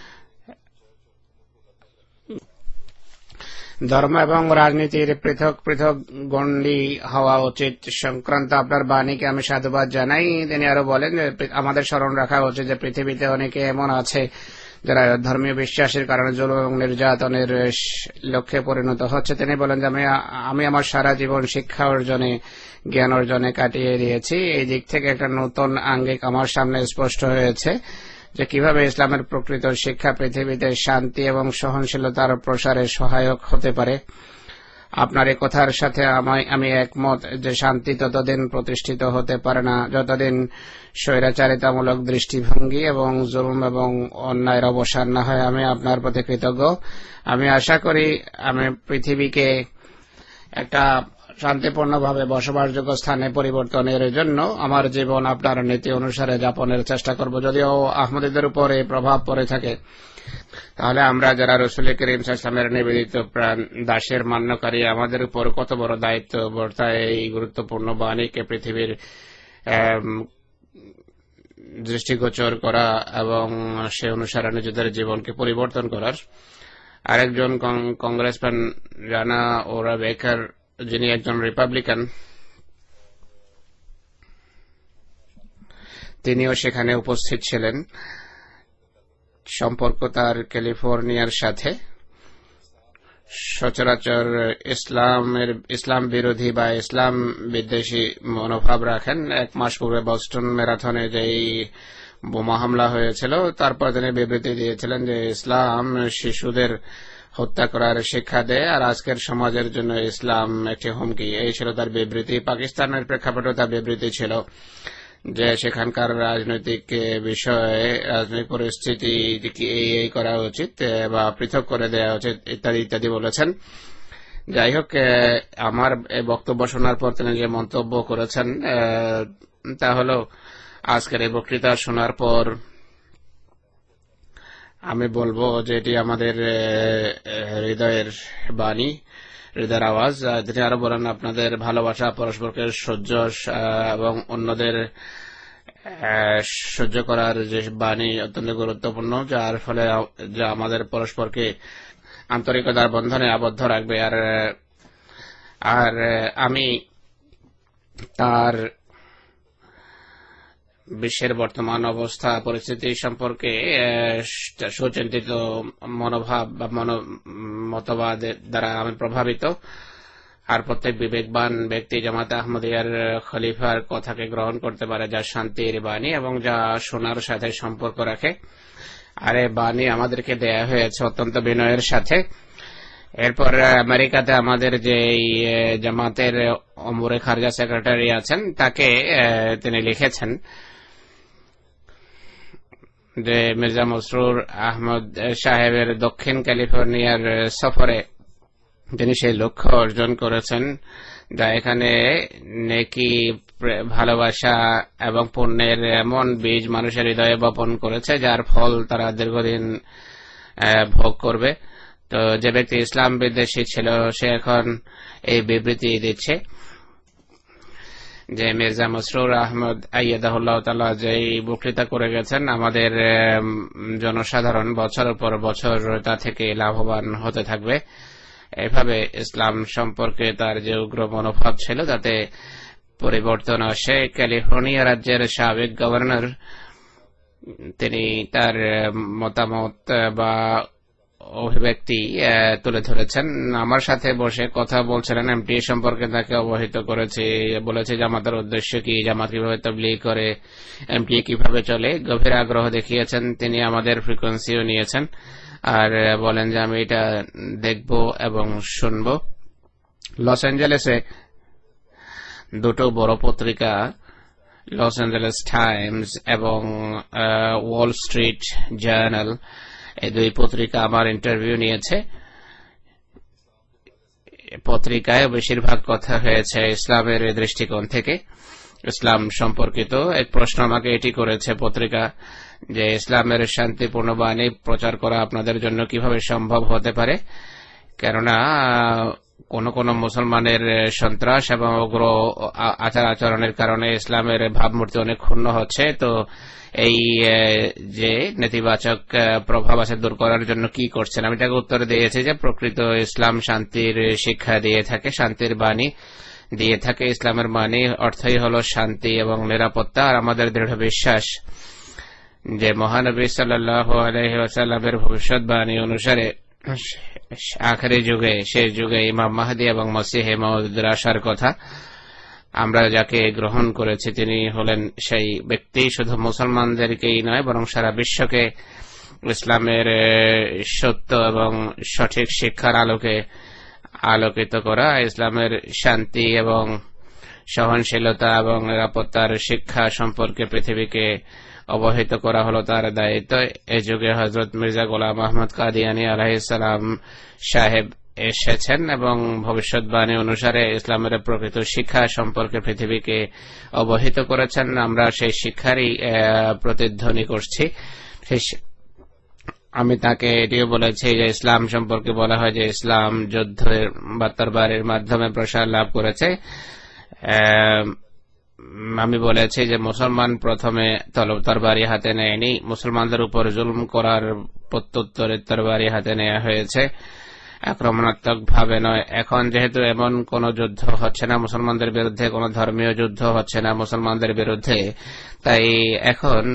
ধর্ম এবং রাজনীতির পৃথক পৃথক গণ্ডি হওয়া উচিত সংক্রান্ত আপনার বাণীকে আমি সাধুবাদ জানাই। তিনি আরো বলেন আমাদের স্মরণ রাখা উচিত যে পৃথিবীতে অনেকে এমন আছে যারা ধর্মীয় বিশ্বাসের কারণে জুলুম এবং নির্যাতনের লক্ষ্যে পরিণত হচ্ছে। তিনি বলেন যে আমি আমি আমার সারা জীবন শিক্ষা অর্জনে, জ্ঞান অর্জনে কাটিয়ে দিয়েছি। এই দিক থেকে একটা নতুন আঙ্গিক আমার সামনে স্পষ্ট হয়েছে যে কিভাবে ইসলামের প্রকৃত শিক্ষা পৃথিবীতে শান্তি এবং সহনশীলতার প্রসারে সহায়ক হতে পারে। আপনার এই কথার সাথে আমি একমত যে শান্তি ততদিন প্রতিষ্ঠিত হতে পারে না যতদিন স্বৈরাচারিতামূলক দৃষ্টিভঙ্গি এবং জুলুম এবং অন্যায়ের অবসান না হয়। আমি আপনার প্রতি কৃতজ্ঞ। আমি আশা করি আমি পৃথিবীকে একটা শান্তিপূর্ণভাবে বসবাসযোগ্য স্থানে পরিবর্তনের জন্য আমার জীবন আপনার নীতি অনুসারে যাপনের চেষ্টা করব। যদিও আহমদীদের উপর এই প্রভাব পড়ে থাকে, তাহলে আমরা যারা রসুল করিম সাল্লাল্লাহু আলাইহি ওয়াসাল্লামের নিবেদিত প্রাণ দাসের মান্যকারী, আমাদের উপর কত বড় দায়িত্ব বর্তায় এই গুরুত্বপূর্ণ বাণীকে পৃথিবীর দৃষ্টিগোচর করা এবং সে অনুসারে নিজেদের জীবনকে পরিবর্তন করার। আরেকজন কংগ্রেসম্যান রানা ওরা বেকার, যিনি একজন রিপাবলিকান, তিনিও সেখানে উপস্থিত ছিলেন। সম্পর্ক তার ক্যালিফোর্নিয়ার সাথে। সচরাচর ইসলামের ইসলাম বিরোধী বা ইসলাম বিদ্বেষী মনোভাব রাখেন। এক মাস পূর্বে বস্টন ম্যারাথনে যেই বোমা হামলা হয়েছিল তারপর তিনি বিবৃতি দিয়েছিলেন যে ইসলাম শিশুদের হত্যা করার শিক্ষা দেয় আর আজকের সমাজের জন্য ইসলাম একটি হুমকি। এই ছিল তার বিবৃতি। পাকিস্তানের প্রেক্ষাপটে তার বিবৃতি ছিল যে সেখানকার রাজনৈতিক বিষয়ে, রাজনৈতিক পরিস্থিতি এই করা উচিত বা পৃথক করে দেওয়া উচিত ইত্যাদি ইত্যাদি বলেছেন। যাই হোক, আমার এই বক্তব্য শোনার পর তিনি যে মন্তব্য করেছেন তা হলো আজকের এই বক্তৃতা শোনার পর আমি বলবো যে এটি আমাদের হৃদয়ের বাণী, হৃদয়ের আওয়াজ। তিনি আরো বলেন আপনাদের ভালোবাসা, পরস্পরকে সহ্য এবং অন্যদের সহ্য করার যে বাণী অত্যন্ত গুরুত্বপূর্ণ, যার ফলে যা আমাদের পরস্পরকে আন্তরিকতার বন্ধনে আবদ্ধ রাখবে। আর আর আমি তার বিশ্বের বর্তমান অবস্থা পরিস্থিতি সম্পর্কে সুচিন্তিত মনোভাব বা মতবাদ দ্বারা আমি প্রভাবিত। আর প্রত্যেক বিবেকবান ব্যক্তি জামাতে আহমদিয়ার খলিফার কথাকে গ্রহণ করতে পারে, যা শান্তির বাণী এবং যা শোনার সাথে সম্পর্ক রাখে। আর এই বাণী আমাদেরকে দেয়া হয়েছে অত্যন্ত বিনয়ের সাথে। এরপর আমেরিকাতে আমাদের যে জামাতের অমরে খারজা সেক্রেটারি আছেন তাকে তিনি লিখেছেন যে মির্জা মসরুর আহমদ সাহেবের দক্ষিণ ক্যালিফোর্নিয়ার সফরে তিনি সেই লক্ষ্য অর্জন করেছেন, যা এখানে নেকি, ভালোবাসা এবং পুণ্যের এমন বীজ মানুষের হৃদয়ে বপন করেছে যার ফল তারা দীর্ঘদিন ভোগ করবে। তো যে ব্যক্তি ইসলাম বিদ্বেষী ছিল সে এখন এই বিবৃতি দিচ্ছে যে মির্জা মসরুর আহমদ আইয়াদাহুল্লাহ তাআলা যে বক্তৃতা করে গেছেন, আমাদের জনসাধারণ বছরের পর বছর তা থেকে লাভবান হতে থাকবে। এভাবে ইসলাম সম্পর্কে তার যে উগ্র মনোভাব ছিল তাতে পরিবর্তন আসে। ক্যালিফোর্নিয়া রাজ্যের সাবেক গভর্নর তিনি তার মতামত বা অভিব্যক্তি তুলে ধরেছেন। আমার সাথে বসে কথা বলছিলেন, এমটি সম্পর্কে তাকে অবহিত করেছে, বলেছে জামাতের উদ্দেশ্য কি, জামাত কিভাবে তাবলীগ করে, এমটি কিভাবে চলে। গভীর আগ্রহ দেখিয়েছেন তিনি, আমাদের ফ্রিকোয়েন্সিও নিয়েছেন আর বলেন যে আমি এটা দেখব এবং শুনব। লস অ্যাঞ্জেলেসে দুটো বড় পত্রিকা, লস অ্যাঞ্জেলেস টাইমস এবং ওয়াল স্ট্রিট জার্নাল, এই দুই পত্রিকা আমার ইন্টারভিউ নিয়েছে। পত্রিকায় বেশিরভাগ কথা হয়েছে ইসলামের দৃষ্টিকোণ থেকে, ইসলাম সম্পর্কিত। এক প্রশ্ন আমাকে এটি করেছে পত্রিকা যে ইসলামের শান্তিপূর্ণ বাণী প্রচার করা আপনাদের জন্য কিভাবে সম্ভব হতে পারে, কেননা কোন কোন মুসলমানের সন্ত্রাস এবং উগ্র আচার আচরণের কারণে ইসলামের ভাবমূর্তি অনেক ক্ষুণ্ণ হচ্ছে। তো এই যে নেতিবাচক প্রভাব আছে দূর করার জন্য কি করছেন? আমি তাকে উত্তর দিয়েছি যে প্রকৃত ইসলাম শান্তির শিক্ষা দিয়ে থাকে, শান্তির বাণী দিয়ে থাকে। ইসলামের বাণী অর্থই হলো শান্তি এবং নিরাপত্তা। আর আমাদের দৃঢ় বিশ্বাস যে মহানবী সাল্লাল্লাহু আলাইহি ওয়াসাল্লামের ভবিষ্যৎবাণী অনুসারে আখেরি যুগে, শেষ যুগে ইমাম মাহদী এবং মসিহে মাউদের আসার কথা। আমরা যাকে গ্রহণ করেছি তিনি হলেন সেই ব্যক্তি, শুধু মুসলমানদেরকেই নয় বরং সারা বিশ্বকে ইসলামের সত্য এবং সঠিক শিক্ষার আলোকে আলোকিত করা। ইসলামের শান্তি এবং সহনশীলতা এবং নিরাপত্তার শিক্ষা সম্পর্কে পৃথিবীকে অবহিত করা হলো তার দায়িত্ব। এই যুগে হযরত মির্জা গোলাম আহমদ কাদিয়ানী আলাইহিস সালাম সাহেব এসেছেন এবং ভবিষ্যৎবাণী অনুসারে ইসলামের প্রকৃত শিক্ষা সম্পর্কে পৃথিবীকে অবহিত করেছেন। আমরা সেই শিক্ষারই প্রতিধ্বনি করছি। আমি তাকে এটিও বলেছি যে ইসলাম সম্পর্কে বলা হয় যে ইসলাম যুদ্ধের বা তরবারির মাধ্যমে প্রসার লাভ করেছে। আমি বলেছি যে মুসলমান প্রথমে তরবারি হাতে নেয়নি, মুসলমানদের উপর জুলুম করার প্রত্যুত্তরে তরবারি হাতে নেওয়া হয়েছে, আক্রমণাত্মক ভাবে নয়। এখন যেহেতু এমন কোন যুদ্ধ হচ্ছে না মুসলমানদের বিরুদ্ধে, কোন ধর্মীয় যুদ্ধ হচ্ছে না মুসলমানদের বিরুদ্ধে, তাই এখন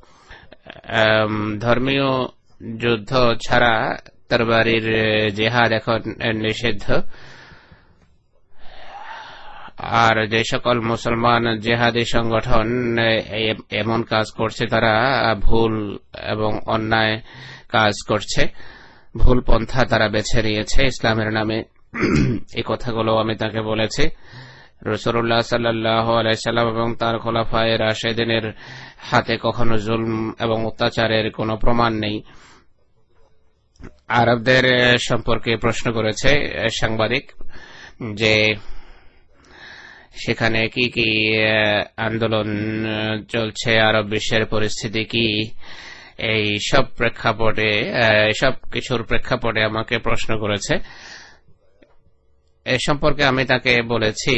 ধর্মীয় যুদ্ধ ছাড়া তরবারির জিহাদ এখন নিষিদ্ধ। আর যে সকল মুসলমান জিহাদি সংগঠন এমন কাজ করছে তারা ভুল এবং অন্যায় কাজ করছে, ভুল পন্থা তারা বেছে নিয়েছে ইসলামের নামে। এই কথাগুলো আমি তাকে বলেছি। রাসূলুল্লাহ সাল্লাল্লাহু আলাইহি সাল্লাম এবং তার খোলাফায়ে রাশিদিনের হাতে কখনো জুলম এবং অত্যাচারের কোনো প্রমাণ নেই। আরবদের সম্পর্কে প্রশ্ন করেছে সাংবাদিক যে সেখানে কি কি আন্দোলন চলছে, আরব বিশ্বের পরিস্থিতি কি, এই সব প্রেক্ষাপটে সব কিছুর প্রেক্ষাপটে আমাকে প্রশ্ন করেছে। এ সম্পর্কে আমি তাকে বলেছি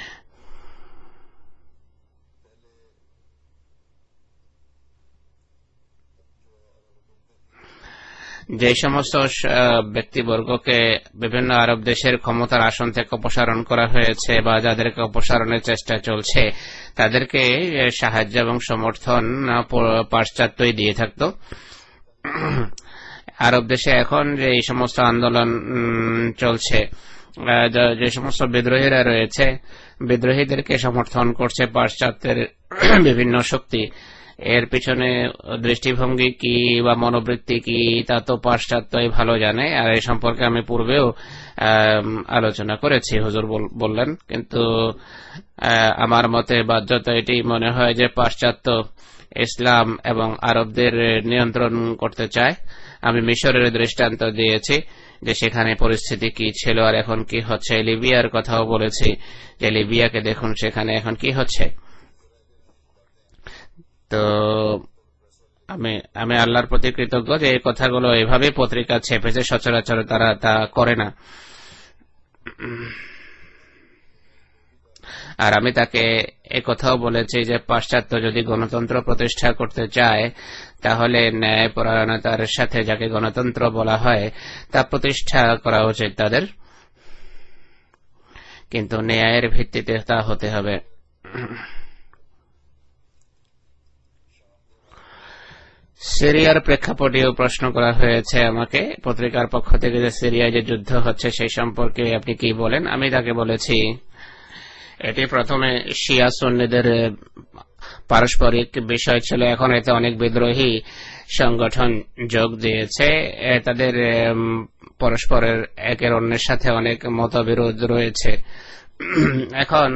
যে সমস্ত ব্যক্তিবর্গকে বিভিন্ন আরব দেশের ক্ষমতার আসন থেকে অপসারণ করা হয়েছে বা যাদেরকে অপসারণের চেষ্টা চলছে তাদেরকে সাহায্য এবং সমর্থন পাশ্চাত্যই দিয়ে থাকতো। আরব দেশে এখন যে এই সমস্ত আন্দোলন চলছে, যে সমস্ত বিদ্রোহীরা রয়েছে, বিদ্রোহীদেরকে সমর্থন করছে পাশ্চাত্যের বিভিন্ন শক্তি। এর পিছনে দৃষ্টিভঙ্গি কি বা মনোবৃত্তি কি তা তো পাশ্চাত্যই ভালো জানে। আর এই সম্পর্কে আমি পূর্বেও আলোচনা করেছি, হুজুর বললেন। কিন্তু আমার মতে বাধ্যতা এটি মনে হয় যে পাশ্চাত্য ইসলাম এবং আরবদের নিয়ন্ত্রণ করতে চায়। আমি মিশরের দৃষ্টান্ত দিয়েছি যে সেখানে পরিস্থিতি কি ছিল আর এখন কি হচ্ছে। লিবিয়ার কথাও বলেছি যে লিবিয়াকে দেখুন সেখানে এখন কি হচ্ছে। তো আমি আমি আল্লাহর প্রতি কৃতজ্ঞ যে এই কথাগুলো এভাবে পত্রিকা ছেপেছে, সচরাচর তারা তা করে না। আর আমি তাকে একথাও বলেছি যে পাশ্চাত্য যদি গণতন্ত্র প্রতিষ্ঠা করতে চায় তাহলে ন্যায়পরায়ণতার সাথে যাকে গণতন্ত্র বলা হয় তা প্রতিষ্ঠা করা উচিত তাদের, কিন্তু ন্যায়ের ভিত্তিতে তা হতে হবে। সিরিয়ার প্রেক্ষাপটেও প্রশ্ন করা হয়েছে আমাকে পত্রিকার পক্ষ থেকে যে সিরিয়ায় যে যুদ্ধ হচ্ছে সেই সম্পর্কে আপনি কি বলেন। আমি তাকে বলেছি এটি প্রথমে শিয়া সুন্নিদের পারস্পরিক বিষয় ছিল, এখন এতে অনেক বিদ্রোহী সংগঠন যোগ দিয়েছে। তাদের পরস্পরের একের অন্যের সাথে অনেক মতবিরোধ রয়েছে। এখন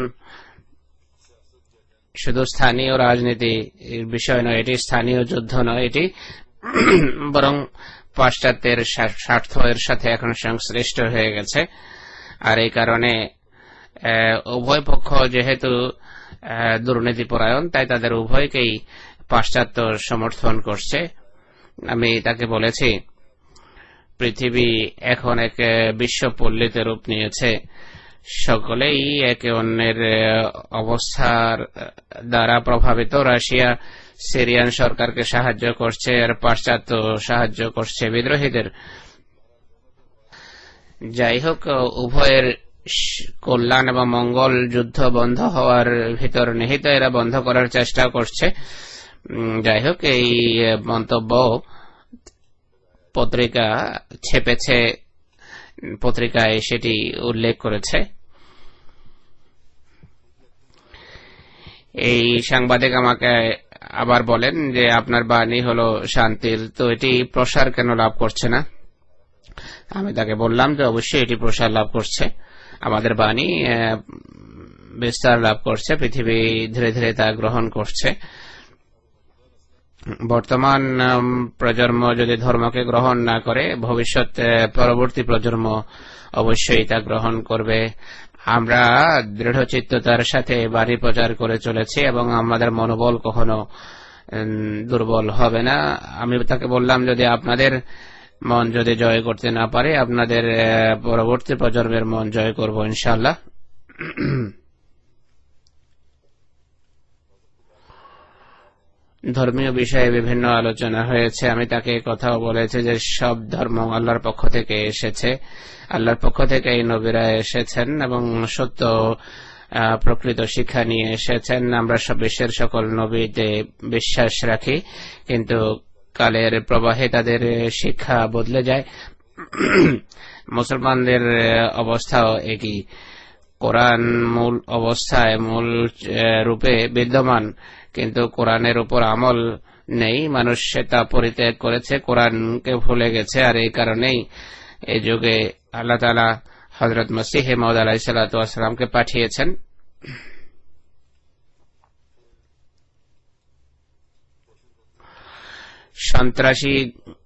শুধু স্থানীয় রাজনীতি বিষয় নয়, এটি স্থানীয় যুদ্ধ নয়, এটি বরং পাশ্চাত্যের স্বার্থের সাথে এখন সংশ্লিষ্ট হয়ে গেছে। আর এই কারণে উভয় পক্ষ যেহেতু দুর্নীতিপরায়ণ তাই তাদের উভয়কেই পাশ্চাত্য সমর্থন করছে। আমি তাকে বলেছি পৃথিবী এখন এক বিশ্বপল্লীতে রূপ নিয়েছে, সকলেই একে অন্যের অবস্থার দ্বারা প্রভাবিত। রাশিয়া সিরিয়ান সরকারকে সাহায্য করছে আর পাশ্চাত্য সাহায্য করছে বিদ্রোহীদের। যাই হোক, উভয়ের কল্যাণ এবং মঙ্গল যুদ্ধ বন্ধ হওয়ার ভিতর নিহিত, এরা বন্ধ করার চেষ্টা করছে। যাই হোক, এই মন্তব্য পত্রিকা ছেপেছে, পত্রিকায় সেটি উল্লেখ করেছে। এই সাংবাদিক আমাকে আবার বলেন যে আপনার বাণী হলো শান্তির, তো এটি প্রসার কেন লাভ করছে না। আমি তাকে বললাম যে অবশ্যই এটি প্রসার লাভ করছে, আমাদের বাণী বিস্তার লাভ করছে, পৃথিবী ধীরে ধীরে তা গ্রহণ করছে। বর্তমান প্রজন্ম যদি ধর্মকে গ্রহণ না করে, ভবিষ্যৎ পরবর্তী প্রজন্ম অবশ্যই তা গ্রহণ করবে। আমরা দৃঢ়চিত্ততার সাথে বাণী প্রচার করে চলেছি এবং আমাদের মনোবল কখনো দুর্বল হবে না। আমি তাকে বললাম যদি আপনাদের মন যদি জয় করতে না পারে, আপনাদের পরবর্তী প্রজন্মের মন জয় করব ইনশাআল্লাহ। ধর্মীয় বিষয়ে বিভিন্ন আলোচনা হয়েছে। আমি তাকে কথাও বলেছি যে সব ধর্ম আল্লাহর পক্ষ থেকে এসেছে, আল্লাহর পক্ষ থেকে এই নবীরা এসেছেন এবং সত্য প্রকৃত শিক্ষা নিয়ে এসেছেন। আমরা সব বিশ্বের সকল নবীতে বিশ্বাস রাখি, কিন্তু কালের প্রবাহে তাদের শিক্ষা বদলে যায়। মুসলমানদের অবস্থাও একই, কোরআন মূল অবস্থায় মূল রূপে বিদ্যমান, কিন্তু কোরআনের উপর আমল নেই, মানুষ সেটা পরিত্যাগ করেছে, কোরআনকে ভুলে গেছে। আর এই কারণেই এই যুগে আল্লাহ তাআলা হযরত মসিহ মাউদ আলাইহিস সালাতু ওয়াস সালামকে পাঠিয়েছেন। সন্ত্রাসী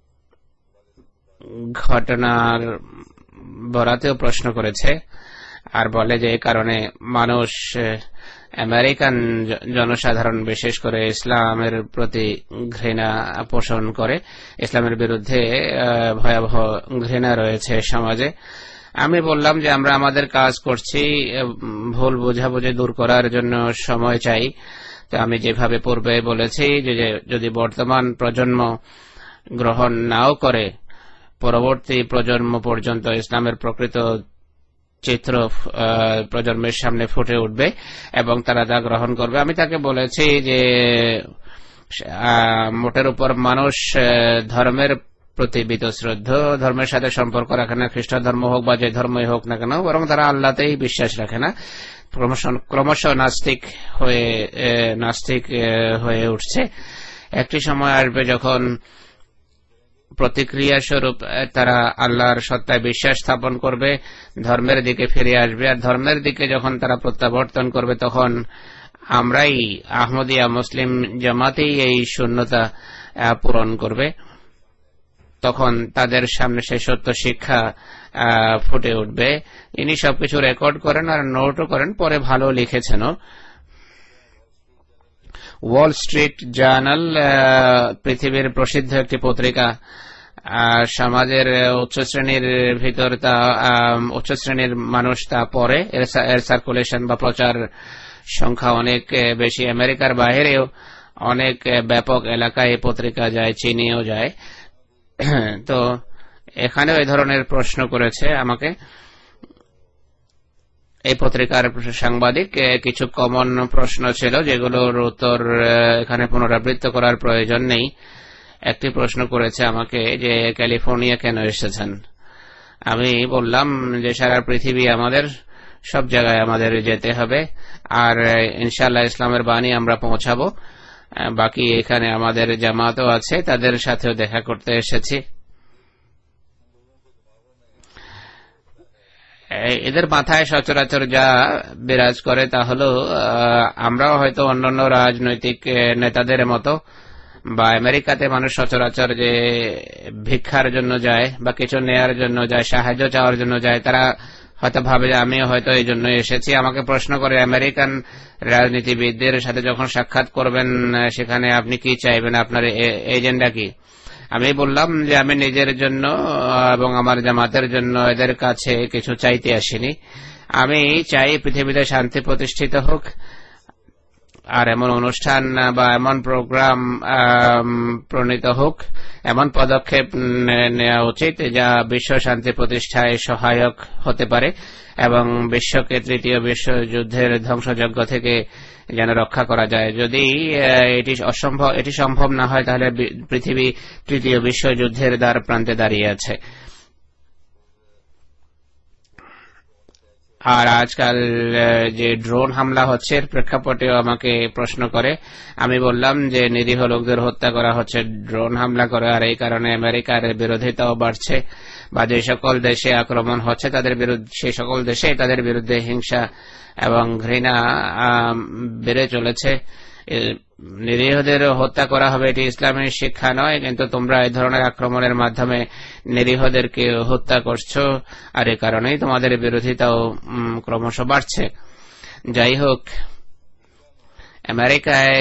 ঘটনার বরাতেও প্রশ্ন করেছে আর বলে যে এই কারণে মানুষ আমেরিকান জনসাধারণ বিশেষ করে ইসলামের প্রতি ঘৃণা পোষণ করে, ইসলামের বিরুদ্ধে ভয়াবহ ঘৃণা রয়েছে সমাজে। আমি বললাম যে আমরা আমাদের কাজ করছি, ভুল বোঝাবুঝি দূর করার জন্য সময় চাই। তো আমি যেভাবে পূর্বে বলেছি যে যদি বর্তমান প্রজন্ম গ্রহণ নাও করে, পরবর্তী প্রজন্ম পর্যন্ত ইসলামের প্রকৃত চিত্র প্রজন্মের সামনে ফুটে উঠবে এবং তারা তা গ্রহণ করবে। আমি তাকে বলেছি যে মোটের উপর মানুষ ধর্মের প্রতি বীতশ্রদ্ধ, ধর্মের সাথে সম্পর্ক রাখে না, খ্রিস্ট ধর্ম হোক বা যে ধর্মই হোক না কেন, বরং তারা আল্লাহতেই বিশ্বাস রাখে না, ক্রমশ ক্রমশ নাস্তিক হয়ে নাস্তিক হয়ে উঠছে। একটি সময় আসবে যখন প্রতিক্রিয়া স্বরূপ তারা আল্লাহর সত্তায় বিশ্বাস স্থাপন করবে, ধর্মের দিকে ফিরে আসবে। আর ধর্মের দিকে যখন তারা প্রত্যাবর্তন করবে তখন আমরাই আহমদিয়া মুসলিম জামাতেই এই শূন্যতা পূরণ করবে, তখন তাদের সামনে সেই সত্য শিক্ষা ফুটে উঠবে। ইনি সবকিছু রেকর্ড করেন আর নোটও করেন, পরে ভালো লিখেছেনও। ওয়াল স্ট্রিট জার্নাল পৃথিবীর প্রসিদ্ধ একটি পত্রিকা। সমাজের উচ্চ শ্রেণীর ভিতর তা উচ্চ শ্রেণীর মানুষ তা পড়ে, এর সার্কুলেশন বা প্রচার সংখ্যা অনেক বেশি। আমেরিকার বাইরেও অনেক ব্যাপক এলাকায় এই পত্রিকা যায়, চীনেও যায়। তো এখানেও এই ধরনের প্রশ্ন করেছে আমাকে এই পত্রিকার সাংবাদিক। কিছু কমন প্রশ্ন ছিল যেগুলোর উত্তর এখানে পুনরাবৃত্ত করার প্রয়োজন নেই। একটি প্রশ্ন করেছে আমাকে যে ক্যালিফোর্নিয়া কেন এসেছেন। আমি বললাম যে সারা পৃথিবী আমাদের, সব জায়গায় আমাদের যেতে হবে, আর ইনশাআল্লাহ ইসলামের বাণী আমরা পৌঁছাবো। বাকি এখানে আমাদের জামাতও আছে, তাদের সাথেও দেখা করতে এসেছি। এদের মাথায় সচরাচর যা বিরাজ করে তা হলো আমরাও হয়তো অন্যান্য রাজনৈতিক নেতাদের মতো, বা আমেরিকাতে মানুষ সচরাচর যে ভিক্ষার জন্য যায় বা কিছু নেয়ার জন্য যায়, সাহায্য চাওয়ার জন্য যায়, তারা হয়তো ভাবে যে আমিও হয়তো এই জন্য এসেছি। আমাকে প্রশ্ন করে আমেরিকান রাজনীতিবিদদের সাথে যখন সাক্ষাৎ করবেন সেখানে আপনি কি চাইবেন, আপনার এজেন্ডা কি? আমি বললাম যে আমি নিজের জন্য এবং আমার জামাতের জন্য এদের কাছে কিছু চাইতে আসিনি। আমি চাই পৃথিবীতে শান্তি প্রতিষ্ঠিত হোক, আর এমন অনুষ্ঠান বা এমন প্রোগ্রাম প্রণীত হোক, এমন পদক্ষেপ নেওয়া উচিত যা বিশ্ব শান্তি প্রতিষ্ঠায় সহায়ক হতে পারে এবং বিশ্বকে তৃতীয় বিশ্বযুদ্ধের ধ্বংসযজ্ঞ থেকে যেন রক্ষা করা যায়। যদি এটি অসম্ভব এটি সম্ভব না হয় তাহলে পৃথিবী তৃতীয় বিশ্বযুদ্ধের দ্বার প্রান্তে দাঁড়িয়ে আছে। আর আজকাল যে ড্রোন হামলা হচ্ছে এর প্রেক্ষাপটেও আমাকে প্রশ্ন করে। আমি বললাম যে নিরীহ লোকদের হত্যা করা হচ্ছে ড্রোন হামলা করে, আর এই কারণে আমেরিকার বিরোধিতাও বাড়ছে, বা যে সকল দেশে আক্রমণ হচ্ছে তাদের বিরুদ্ধে, সেই সকল দেশে তাদের বিরুদ্ধে হিংসা এবং ঘৃণা বেড়ে চলেছে। নিরীহদের হত্যা করা হবে এটি ইসলামের শিক্ষা নয়, কিন্তু তোমরা এই ধরনের আক্রমণের মাধ্যমে নিরীহদেরকে হত্যা করছো, আর এ কারণেই তোমাদের বিরোধিতাও ক্রমশ বাড়ছে। যাই হোক, আমেরিকায়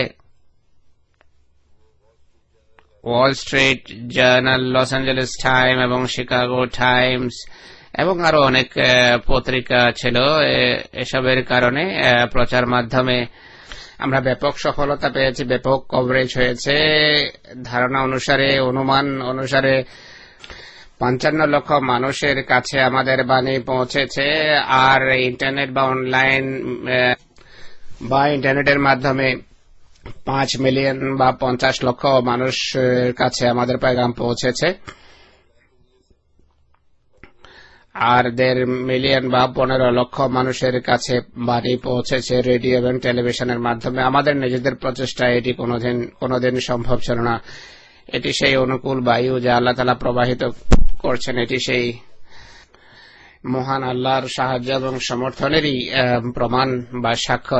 Wall Street Journal, Los Angeles time এবং শিকাগো টাইমস এবং আরো অনেক পত্রিকা ছিল। এসবের কারণে প্রচার মাধ্যমে আমরা ব্যাপক সফলতা পেয়েছি, ব্যাপক কভারেজ হয়েছে। ধারণা অনুসারে, অনুমান অনুসারে পঞ্চান্ন লক্ষ মানুষের কাছে আমাদের বাণী পৌঁছেছে, আর ইন্টারনেট বা অনলাইন বা ইন্টারনেটের মাধ্যমে পাঁচ মিলিয়ন বা পঞ্চাশ লক্ষ মানুষের কাছে আমাদের পেগাম পৌঁছেছে, আর দেড় মিলিয়ন বা পনেরো লক্ষ মানুষের কাছে বাণী পৌঁছেছে রেডিও এবং টেলিভিশনের মাধ্যমে। আমাদের নিজেদের প্রচেষ্টা এটি কোনোদিন কোনোদিন সম্ভব ছিল না। এটি সেই অনুকূল বায়ু যা আল্লাহ তাআলা প্রবাহিত করছেন, এটি সেই মহান আল্লাহর সাহায্য এবং সমর্থনেরই প্রমাণ বা স্বাক্ষর।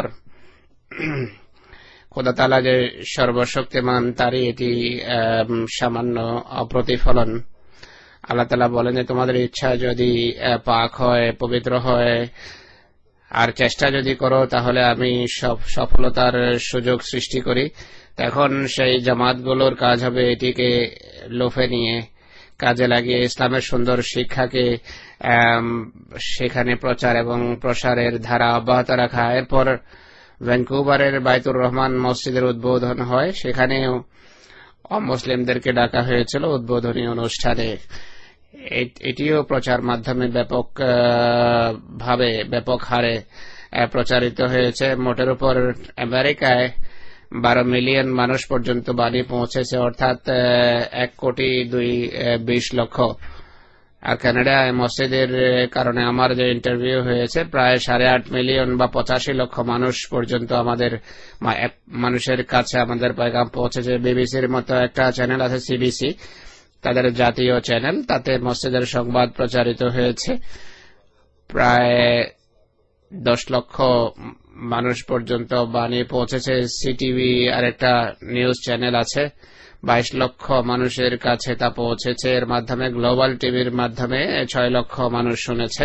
খোদা তাআলা যে সর্বশক্তিমান তারই এটি সামান্য প্রতিফলন। আল্লাহ তাআলা বলেন যে তোমাদের ইচ্ছা যদি পাক হয়, পবিত্র হয়, আর চেষ্টা যদি করো তাহলে আমি সব সফলতার সুযোগ সৃষ্টি করি। তখন সেই জামাতগুলোর কাজ হবে এটিকে লোফে নিয়ে, কাজে লাগিয়ে ইসলামের সুন্দর শিক্ষাকে সেখানে প্রচার এবং প্রসারের ধারা অব্যাহত রাখা। এরপর ভ্যানকুভারের বাইতুর রহমান মসজিদের উদ্বোধন হয়, সেখানেও অমুসলিমদেরকে ডাকা হয়েছিল উদ্বোধনী অনুষ্ঠানে। এটিও প্রচার মাধ্যমে ব্যাপক ভাবে ব্যাপক হারে প্রচারিত হয়েছে। মোটের উপর আমেরিকায় বারো মিলিয়ন মানুষ পর্যন্ত বাণী পৌঁছেছে, অর্থাৎ এক কোটি দুই বিশ লক্ষ। আর কানাডায় মসজিদের কারণে আমার যে ইন্টারভিউ হয়েছে প্রায় সাড়ে আট মিলিয়ন বা পঁচাশি লক্ষ মানুষ পর্যন্ত আমাদের মানুষের কাছে আমাদের পয়গাম পৌঁছেছে। বিবিসির মতো একটা চ্যানেল আছে সিবিসি, তাদের জাতীয় চ্যানেল, তাতে মসজিদের সংবাদ প্রচারিত হয়েছে। প্রায় দশ লক্ষ মানুষ পর্যন্ত বাণী পৌঁছেছে। সিটিভি আর একটা নিউজ চ্যানেল আছে, বাইশ লক্ষ মানুষের কাছে তা পৌঁছেছে। এর মাধ্যমে গ্লোবাল টিভির মাধ্যমে ছয় লক্ষ মানুষ শুনেছে।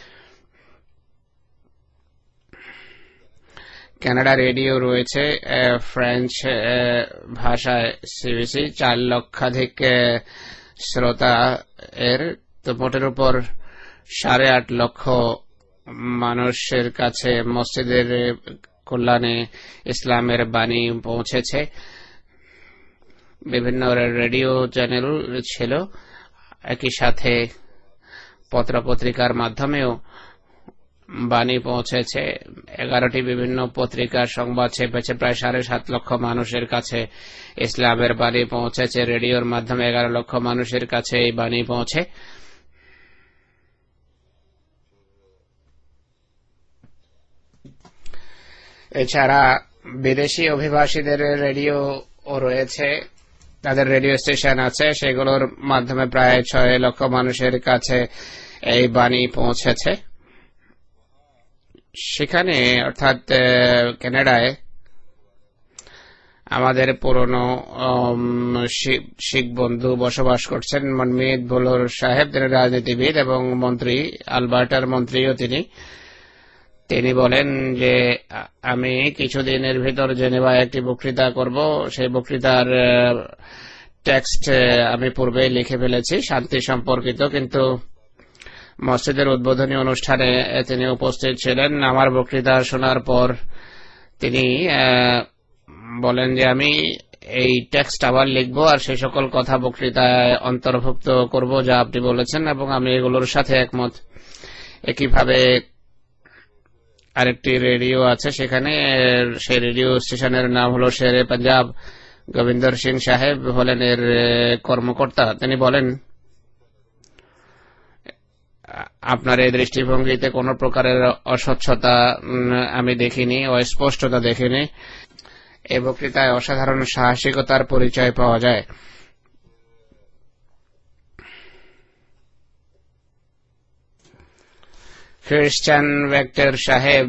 কানাডা রেডিও রয়েছে, ফ্রেঞ্চ ভাষায় সিবিসি, চার লক্ষাধিক শ্রোতা এর। তো মোটের উপর সাড়ে আট লক্ষ মানুষের কাছে মসজিদের কল্যাণে ইসলামের বাণী পৌঁছেছে। বিভিন্ন রেডিও চ্যানেল ছিল, একই সাথে পত্রপত্রিকার মাধ্যমেও বাণী পৌঁছেছে। এগারোটি বিভিন্ন পত্রিকার সংবাদ ছেপেছে। প্রায় সাড়ে সাত লক্ষ মানুষের কাছে ইসলামের বাণী পৌঁছেছে। রেডিওর মাধ্যমে এগারো লক্ষ মানুষের কাছে এই বাণী পৌঁছে। এছাড়া বিদেশি অভিবাসীদের রেডিও রয়েছে, তাদের রেডিও স্টেশন আছে, সেগুলোর মাধ্যমে প্রায় ছয় লক্ষ মানুষের কাছে এই বাণী পৌঁছেছে। সেখানে অর্থাৎ কানাডায় আমাদের পুরনো শিখ বন্ধু বসবাস করছেন। মনমিত ভুলর সাহেব, তিনি রাজনীতিবিদ এবং মন্ত্রী, আলবার্টার মন্ত্রীও তিনি। তিনি বলেন যে আমি কিছুদিনের ভিতর জেনেভায় একটি বক্তৃতা করব। সেই বক্তৃতার টেক্সট আমি পূর্বে লিখে ফেলেছি, শান্তি সম্পর্কিত, কিন্তু মসজিদের উদ্বোধনী অনুষ্ঠানে তিনি উপস্থিত ছিলেন। আমার বক্তৃতা শোনার পর তিনি বলেন যে আমি এই টেক্সট আবার লিখব আর সেই সকল কথা বক্তৃতায় অন্তর্ভুক্ত করব যা আপনি বলেছেন, এবং আমি এগুলোর সাথে একমত। একইভাবে আরেকটি রেডিও আছে, সেখানে সেই রেডিও স্টেশনের নাম হলো শেরে পাঞ্জাব। গোবিন্দর সিং সাহেব হলেন এর কর্মকর্তা। তিনি বলেন, আপনার এই দৃষ্টিভঙ্গিতে কোন প্রকারের অস্বচ্ছতা আমি দেখিনি, অস্পষ্টতা দেখিনি। এই বক্তৃতায় অসাধারণ সাহসিকতার পরিচয় পাওয়া যায়। খ্রিস্টান ভেক্টর সাহেব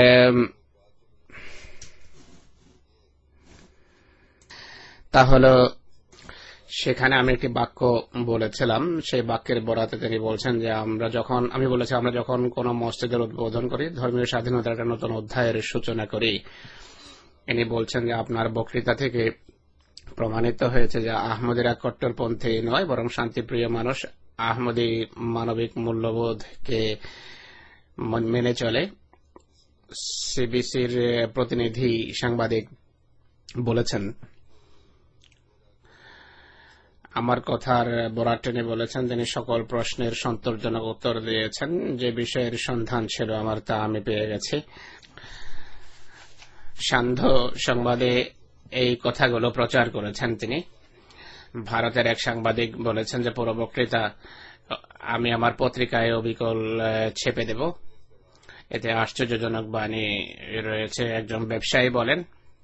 তা হলো, সেখানে আমি একটি বাক্য বলেছিলাম, সেই বাক্যের বরাতে তিনি বলছেন যে আমরা যখন আমি বলেছি আমরা যখন কোন মসজিদের উদ্বোধন করি, ধর্মীয় স্বাধীনতার একটা নতুন অধ্যায়ের সূচনা করি। ইনি বলছেন যে আপনার বক্তৃতা থেকে প্রমাণিত হয়েছে যে আহমদীরা কট্টরপন্থী নয়, বরং শান্তিপ্রিয় মানুষ, আহমদী মানবিক মূল্যবোধকে মেনে চলে। সিবিসির প্রতিনিধি সাংবাদিক বলেছেন, আমার কথার বরাত টেনে বলেছেন তিনি সকল প্রশ্নের সন্তোষজনক উত্তর দিয়েছেন। যে বিষয়ের সন্ধান ছিল আমার তা আমি পেয়ে গেছি। সান্ধ্য সংবাদে এই কথাগুলো প্রচার করেছেন তিনি। ভারতের এক সাংবাদিক বলেছেন যে পুরো বক্তৃতা আমি আমার পত্রিকায় অবিকল ছেপে দেব, এতে আশ্চর্যজনক বাণী রয়েছে। একজন ব্যবসায়ী বলেন,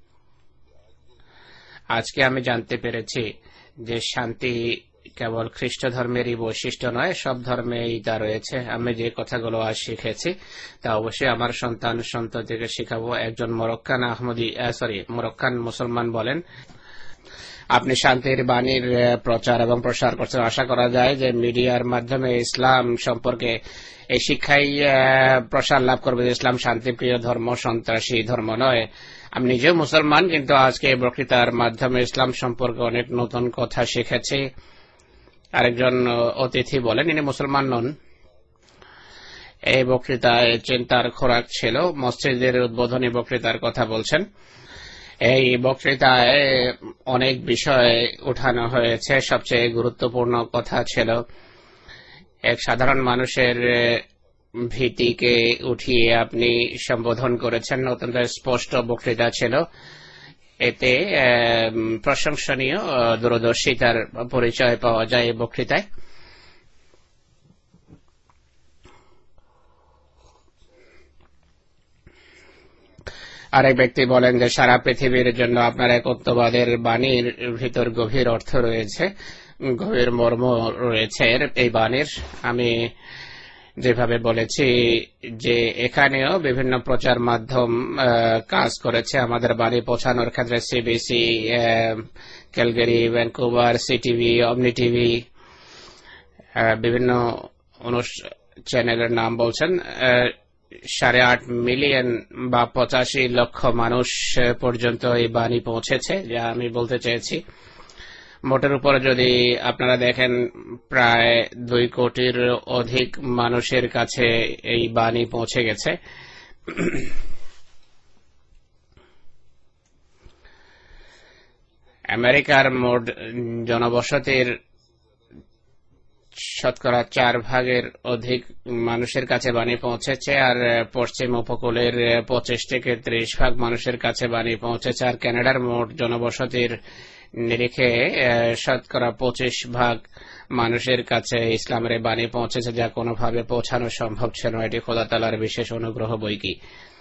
আজকে আমি জানতে পেরেছি যে শান্তি কেবল খ্রিস্ট ধর্মেরই বৈশিষ্ট্য নয়, সব ধর্মেই তা রয়েছে। আমি যে কথাগুলো আজ শিখেছি তা অবশ্যই আমার সন্তান সন্ততিকে শিখাবো। একজন মরক্কান আহমদী সরি মরক্কান মুসলমান বলেন, আপনি শান্তির বাণীর প্রচার এবং প্রসার করছেন। আশা করা যায় যে মিডিয়ার মাধ্যমে ইসলাম সম্পর্কে এই শিক্ষাই প্রসার লাভ করবে যে ইসলাম শান্তিপ্রিয় ধর্ম, সন্ত্রাসী ধর্ম নয়। আমি নিজেও মুসলমান, কিন্তু আজকে এই বক্তৃতার মাধ্যমে ইসলাম সম্পর্কে অনেক নতুন কথা শিখেছি। আরেকজন অতিথি বলেন, ইনি মুসলমান নন। এই বক্তৃতায় চিন্তার খোরাক ছিল। মসজিদের উদ্বোধনী বক্তৃতার কথা বলছেন। এই বক্তৃতায় অনেক বিষয় উঠানো হয়েছে। সবচেয়ে গুরুত্বপূর্ণ কথা ছিল এক সাধারণ মানুষের ভীতিকে উঠিয়ে আপনি সম্বোধন করেছেন। অত্যন্ত স্পষ্ট বক্তৃতা ছিল। এতে প্রশংসনীয় দূরদর্শিতার পরিচয় পাওয়া যায় এই বক্তৃতায়। আরেক ব্যক্তি বলেন যে সারা পৃথিবীর জন্য আপনার একত্ববাদের বাণীর ভিতর গভীর অর্থ রয়েছে, গভীর মর্ম রয়েছে এই বাণীর। আমি যেভাবে বলেছি যে এখানেও বিভিন্ন প্রচার মাধ্যম কাজ করেছে আমাদের বাড়ি পৌঁছানোর ক্ষেত্রে। CBC, Calgary, Vancouver, CTV, Omni TV, বিভিন্ন চ্যানেলের নাম বলছেন। সাড়ে আট মিলিয়ন বা পঁচাশি লক্ষ মানুষ পর্যন্ত এই বাণী পৌঁছেছে, যা আমি বলতে চেয়েছি। মোটের উপর যদি আপনারা দেখেন, প্রায় দুই কোটির অধিক মানুষের কাছে এই বাণী পৌঁছে গেছে। আমেরিকার মোট জনবসতির শতকরা চার ভাগের অধিক মানুষের কাছে বাণী পৌঁছেছে, আর পশ্চিম উপকূলের পঁচিশ থেকে ত্রিশ ভাগ মানুষের কাছে বাণী পৌঁছেছে। আর কানাডার মোট জনবসতির নিরিখে শতকরা পঁচিশ ভাগ মানুষের কাছে ইসলামের বাণী পৌঁছেছে, যা কোনোভাবে পৌঁছানো সম্ভব ছিল। এটি খোদা তাআলার বিশেষ অনুগ্রহ বই কি।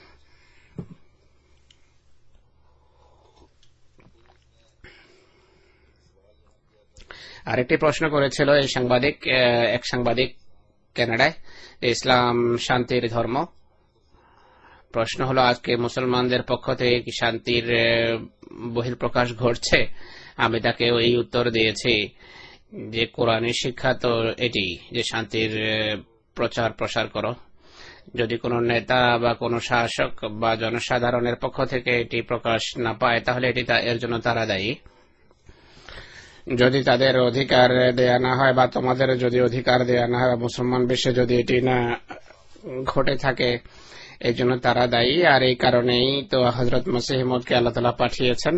আরেকটি প্রশ্ন করেছিল এই সাংবাদিক, এক সাংবাদিক কানাডায়, ইসলাম শান্তির ধর্ম। প্রশ্ন হলো, আজকে মুসলমানদের পক্ষ থেকে কি শান্তির বহিঃপ্রকাশ ঘটছে? আমি তাকে এই উত্তর দিয়েছি যে কোরআনের শিক্ষা তো এটি যে শান্তির প্রচার প্রসার করো। যদি কোনো নেতা বা কোনো শাসক বা জনসাধারণের পক্ষ থেকে এটি প্রকাশ না পায়, তাহলে এটি এর জন্য তারা দায়ী। যদি তাদের অধিকার দেয়া না হয় বা তোমাদের যদি অধিকার দেয়া না হয়, মুসলমান বিশ্বে যদি এটি না ঘটে থাকে, এই জন্য তারা দায়ী। আর এই কারণেই তো হযরত মসিহ মউদকে আল্লাহ তাআলা পাঠিয়েছেন।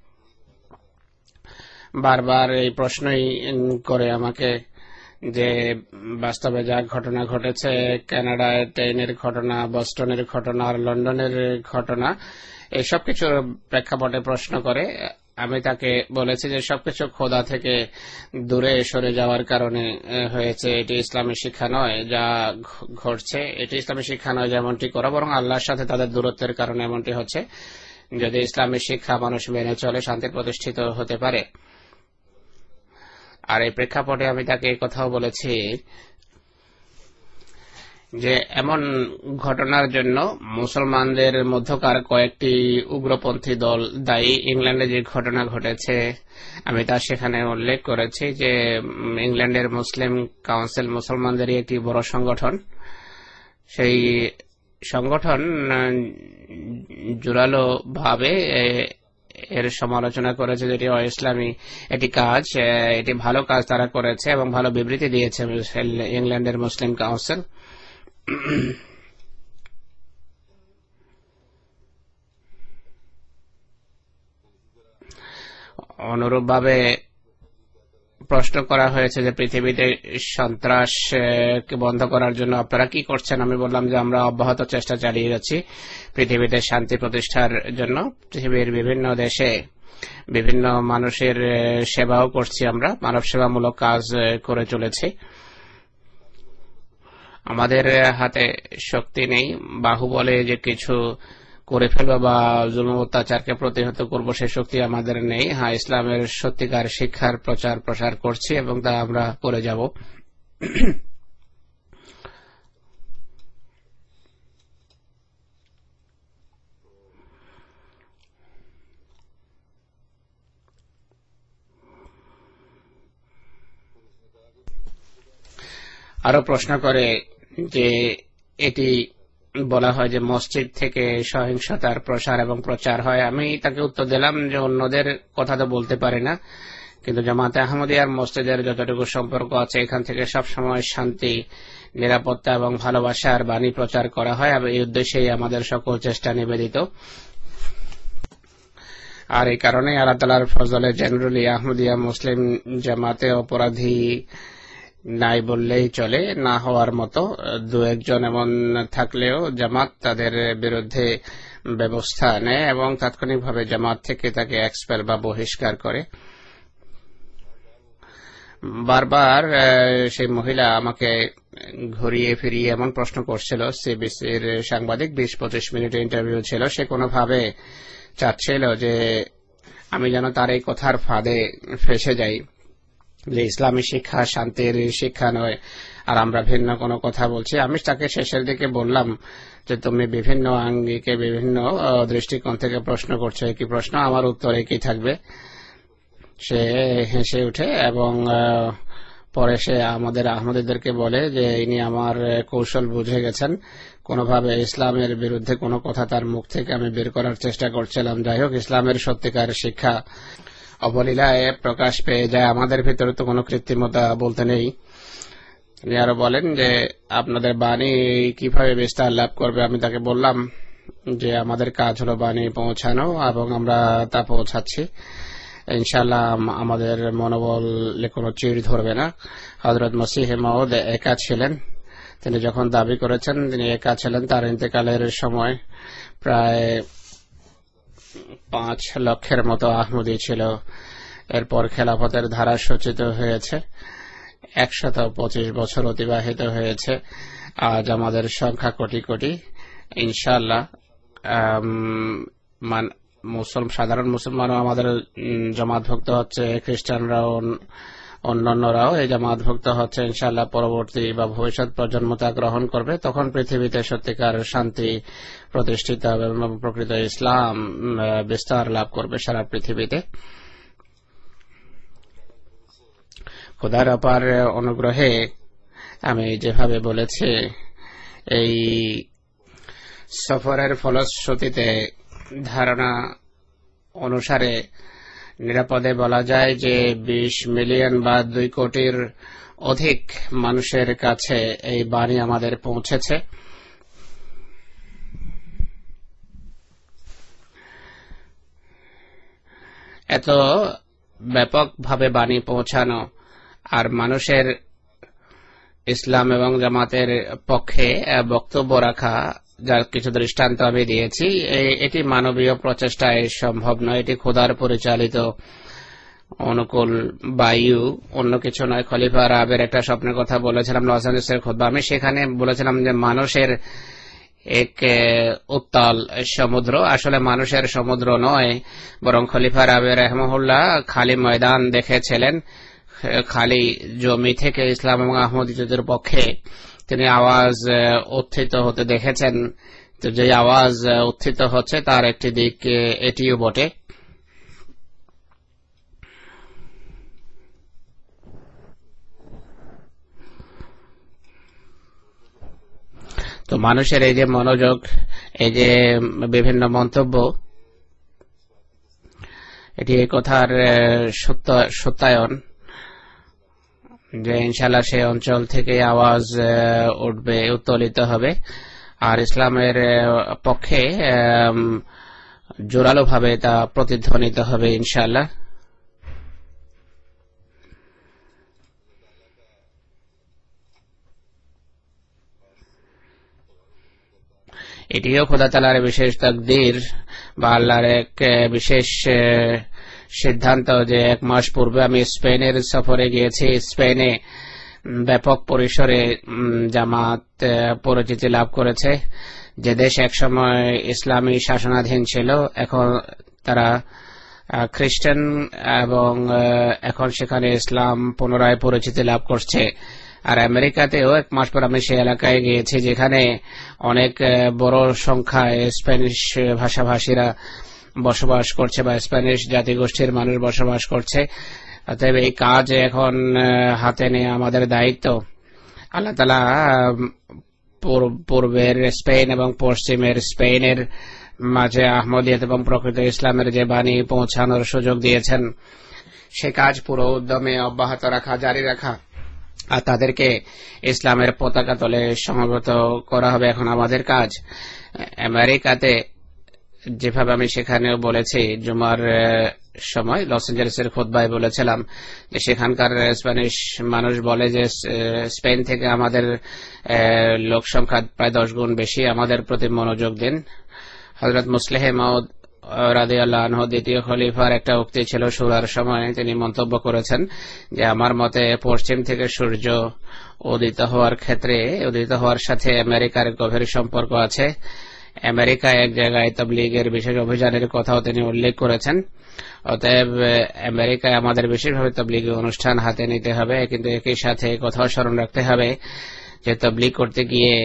বারবার এই প্রশ্নই করে আমাকে যে বাস্তবে যা ঘটনা ঘটেছে, কানাডায় ট্রেনের ঘটনা, বস্টনের ঘটনা আর লন্ডনের ঘটনা, এই সব কিছুর প্রেক্ষাপটে প্রশ্ন করে। আমি তাকে বলেছি যে সবকিছু খোদা থেকে দূরে সরে যাওয়ার কারণে হয়েছে, এটি ইসলামী শিক্ষা নয়। যা ঘটছে এটি ইসলামী শিক্ষা নয় যেমনটি করা, বরং আল্লাহর সাথে তাদের দূরত্বের কারণে এমনটি হচ্ছে। যদি ইসলামী শিক্ষা মানুষ মেনে চলে, শান্তি প্রতিষ্ঠিত হতে পারে। আর এই প্রেক্ষাপটে আমি তাকে এই কথাও বলেছি যে এমন ঘটনার জন্য মুসলমানদের মধ্যকার কয়েকটি উগ্রপন্থী দল দায়ী। ইংল্যান্ডে যে ঘটনা ঘটেছে, আমি তা সেখানে উল্লেখ করেছি যে ইংল্যান্ডের মুসলিম কাউন্সিল মুসলমানদেরই একটি বড় সংগঠন। সেই সংগঠন জোরালো ভাবে এর সমালোচনা করেছে যেটি অ-ইসলামী এটি কাজ, এটি ভালো কাজ তারা করেছে এবং ভালো বিবৃতি দিয়েছে ইংল্যান্ডের মুসলিম কাউন্সিল। অনুরূপভাবে প্রশ্ন করা হয়েছে যে পৃথিবীতে সন্ত্রাসকে বন্ধ করার জন্য আপনারা কি করছেন? আমি বললাম যে আমরা অব্যাহত চেষ্টা চালিয়ে যাচ্ছি পৃথিবীতে শান্তি প্রতিষ্ঠার জন্য। পৃথিবীর বিভিন্ন দেশে বিভিন্ন মানুষের সেবাও করছি, আমরা মানব সেবামূলক কাজ করে চলেছি। আমাদের হাতে শক্তি নেই বাহুবলে যে কিছু করে ফেলবো বা জুলুম অত্যাচারকে প্রতিহত করবো, সে শক্তি আমাদের নেই। হ্যাঁ, ইসলামের সত্যিকার শিক্ষার প্রচার প্রসার করছি এবং তা আমরা করে যাব। আরো প্রশ্ন করে যে এটি বলা হয় যে মসজিদ থেকে সহিংসতার প্রসার এবং প্রচার হয়। আমি তাকে উত্তর দিলাম যে অন্যদের কথা তো বলতে পারি না, কিন্তু জামাতে আহমদিয়ার মসজিদের যতটুকু সম্পর্ক আছে, এখান থেকে সবসময় শান্তি, নিরাপত্তা এবং ভালোবাসার বাণী প্রচার করা হয়। এই উদ্দেশ্যেই আমাদের সকল চেষ্টা নিবেদিত। আর এই কারণে আল্লাহ তাআলার ফজলে জেনারেলি আহমদিয়া মুসলিম জামাতে অপরাধী নাই বললেই চলে, না হওয়ার মতো দু একজন এমন থাকলেও জামাত তাদের বিরুদ্ধে ব্যবস্থা নেয় এবং তাৎক্ষণিকভাবে জামাত থেকে তাকে এক্সপেল বা বহিষ্কার করে। বারবার সেই মহিলা আমাকে ঘুরিয়ে ফিরিয়ে এমন প্রশ্ন করছিল, সিবিসির সাংবাদিক, বিশ পঁচিশ মিনিটের ইন্টারভিউ ছিল। সে কোনোভাবে চাচ্ছিল যে আমি যেন তার এই কথার ফাঁদে ফেসে যাই। যে ইসলামী শিক্ষা শান্তির শিক্ষা নয় আর আমরা ভিন্ন কোনো কথা বলছি। আমি তাকে শেষের দিকে বললাম যে তুমি বিভিন্ন আঙ্গিকে বিভিন্ন দৃষ্টিকোণ থেকে প্রশ্ন করছো, একই প্রশ্ন, আমার উত্তর একই থাকবে। সে হেসে উঠে এবং পরে সে আমাদের আহমদীদেরকে বলে যে ইনি আমার কৌশল বুঝে গেছেন, কোনোভাবে ইসলামের বিরুদ্ধে কোনো কথা তার মুখ থেকে আমি বের করার চেষ্টা করছিলাম। যাই হোক, ইসলামের সত্যিকার শিক্ষা অবলীলায় প্রকাশ পেয়ে যায়, আমাদের ভিতরে তো কোনো কৃত্রিমতা বলতে নেই। তিনি আরো বলেন যে আপনাদের বাণী কিভাবে বিস্তার লাভ করবে। আমি তাকে বললাম যে আমাদের কাজ হলো বাণী পৌঁছানো এবং আমরা তা পৌঁছাচ্ছি। ইনশাআল্লাহ আমাদের মনোবলে কোনো চিড় ধরবে না। হযরত মসিহ মাউদ একা ছিলেন, তিনি যখন দাবি করেছেন তিনি একা ছিলেন। তার ইন্তেকালের সময় প্রায় পাঁচ লক্ষের মতো আহমদী ছিল। এরপর খেলাফতের ধারা সূচিত হয়েছে, একশত পঁচিশ বছর অতিবাহিত হয়েছে। আজ আমাদের সংখ্যা কোটি কোটি। ইনশাআল্লাহ মুসলমান সাধারণ মুসলমানও আমাদের জামাতভুক্ত হচ্ছে, খ্রিস্টানরাও অন্যান্যরাও এই জামাতভুক্ত হচ্ছে। ইনশাআল্লাহ পরবর্তী বা ভবিষ্যৎ প্রজন্ম তা গ্রহণ করবে, তখন পৃথিবীতে সত্যিকার শান্তি প্রতিষ্ঠিত হবে এবং প্রকৃত ইসলাম বিস্তার লাভ করবে সারা পৃথিবীতে। খোদার অপার অনুগ্রহে আমি যেভাবে বলেছি, এই সফরের ফলশ্রুতিতে ধারণা অনুসারে নিরাপদে বলা যায় যে বিশ মিলিয়ন বা দুই কোটির অধিক মানুষের কাছে এই বাণী আমাদের পৌঁছেছে। এত ব্যাপকভাবে বাণী পৌঁছানো আর মানুষের ইসলাম এবং জামাতের পক্ষে বক্তব্য রাখা, যার কিছু দৃষ্টান্ত আমি দিয়েছি, এটি মানবীয় প্রচেষ্টায় সম্ভব নয়। এটি খোদার পরিচালিত অনুকূল বায়ু, অন্য কিছু নয়। খলিফা রাবের একটা স্বপ্নের কথা বলেছিলাম লস অ্যাঞ্জেলেসের খুতবা। আমি সেখানে বলেছিলাম যে মানুষের এক উত্তাল সমুদ্র আসলে মানুষের সমুদ্র নয়, বরং খলিফা রাবে রাহমাহুল্লাহ খালি ময়দান দেখেছিলেন, খালি জমি থেকে ইসলাম এবং আহমদীদের পক্ষে তিনি আওয়াজ উত্থিত হতে দেখেছেন। তো যে আওয়াজ উত্থিত হচ্ছে তার একটি দিক এটিও বটে। তো মানুষের এই যে মনোযোগ, এই যে বিভিন্ন মন্তব্য, এটি এই কথার সত্যায়ন যে ইনশাআল্লাহ সেই অঞ্চল থেকে আওয়াজ উঠবে, উত্তোলিত হবে আর ইসলামের পক্ষে জোরালো ভাবে তা প্রতিধ্বনিত হবে ইনশাআল্লাহ। এটিও খোদা তাআলার বিশেষ তাকদীর বা আল্লাহর এক বিশেষ সিদ্ধান্ত যে এক মাস পূর্বে আমি স্পেনের সফরে গিয়েছি। স্পেনে ব্যাপক পরিসরে জামাত পরিচিতি লাভ করেছে। যে দেশ একসময় ইসলামী শাসনাধীন ছিল, এখন তারা খ্রিস্টান এবং এখন সেখানে ইসলাম পুনরায় পরিচিতি লাভ করছে। আর আমেরিকাতেও এক মাস পর আমি সেই এলাকায় গিয়েছি যেখানে অনেক বড় সংখ্যায় স্প্যানিশ ভাষাভাষীরা বসবাস করছে বা স্প্যানিশ জাতিগোষ্ঠীর মানুষ বসবাস করছে। অতএব এই কাজ এখন হাতে নিয়ে আমাদের দায়িত্ব। আল্লাহ তাআলা পূর্বের স্পেন এবং পশ্চিমের স্পেনের মাঝে আহমদিয়ত এবং প্রকৃত ইসলামের যে বাণী পৌঁছানোর সুযোগ দিয়েছেন, সে কাজ পুরো উদ্যমে অব্যাহত রাখা, জারি রাখা আর তাদেরকে ইসলামের পতাকা তলে সমবেত করা হবে এখন আমাদের কাজ। আমেরিকাতে যেভাবে আমি সেখানেও বলেছি, জুমার সময় লস অ্যাঞ্জেলেসের খুতবায় বলেছিলাম যে সেখানকার স্প্যানিশ মানুষ বলে যে স্পেন থেকে আমাদের লোক সংখ্যা প্রায় দশ গুণ বেশি, আমাদের প্রতি মনোযোগ দিন। হযরত মুসলিহ মাউদ রাদিয়াল্লাহু আনহু দ্বিতীয় খলিফার একটা উক্তি ছিল সূরার সময়, তিনি মন্তব্য করেছেন যে আমার মতে পশ্চিম থেকে সূর্য উদিত হওয়ার ক্ষেত্রে উদিত হওয়ার সাথে আমেরিকার গভীর সম্পর্ক আছে আমেরিকায় এক জায়গায় তাবলীগের বিশেষ অভিযানের কথাও তিনি উল্লেখ করেছেন। অতএব আমেরিকায় আমাদের বিশেষভাবে তাবলীগী অনুষ্ঠান হাতে নিতে হবে, কিন্তু একই সাথে কথাও স্মরণ রাখতে হবে যে তাবলীগ করতে গিয়ে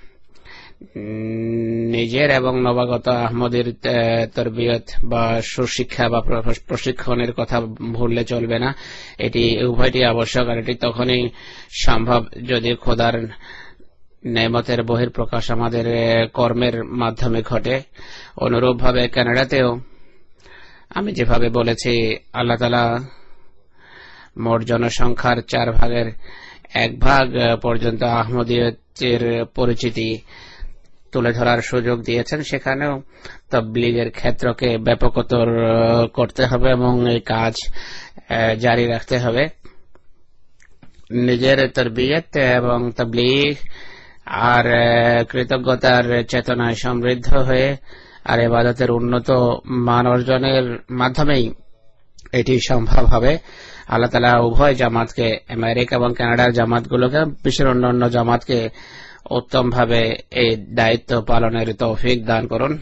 নিজের এবং নবাগত আহমদের তরবিয়ত বা সুশিক্ষা বা প্রশিক্ষণের কথা ভুললে চলবে না। এটি উভয়টি আবশ্যক, আর এটি তখনই সম্ভব যদি খোদার নেমতের বহিঃপ্রকাশ আমাদের কর্মের মাধ্যমে ঘটে। অনুরূপভাবে কানাডাতেও আমি যেভাবে বলেছি, আল্লাহ তাআলা মোট জনসংখ্যার চার ভাগের এক ভাগ পর্যন্ত আহমদিয়তের পরিচিতি তুলে ধরার সুযোগ দিয়েছেন। সেখানেও তাবলীগের ক্ষেত্রকে ব্যাপকতর করতে হবে এবং এই কাজ জারি রাখতে হবে। নিজের তরবিয়ত এবং তাবলীগ আর কৃতজ্ঞতার চেতনায় সমৃদ্ধ হয়ে আর ইবাদতের উন্নত মান অর্জনের মাধ্যমেই এটি সম্ভব হবে। আল্লাহ তাআলা উভয় জামাতকে, আমেরিকা এবং কানাডার জামাতগুলোকে, বিশ্বের অন্যান্য জামাতকে উত্তমভাবে এই দায়িত্ব পালনের তৌফিক দান করুন।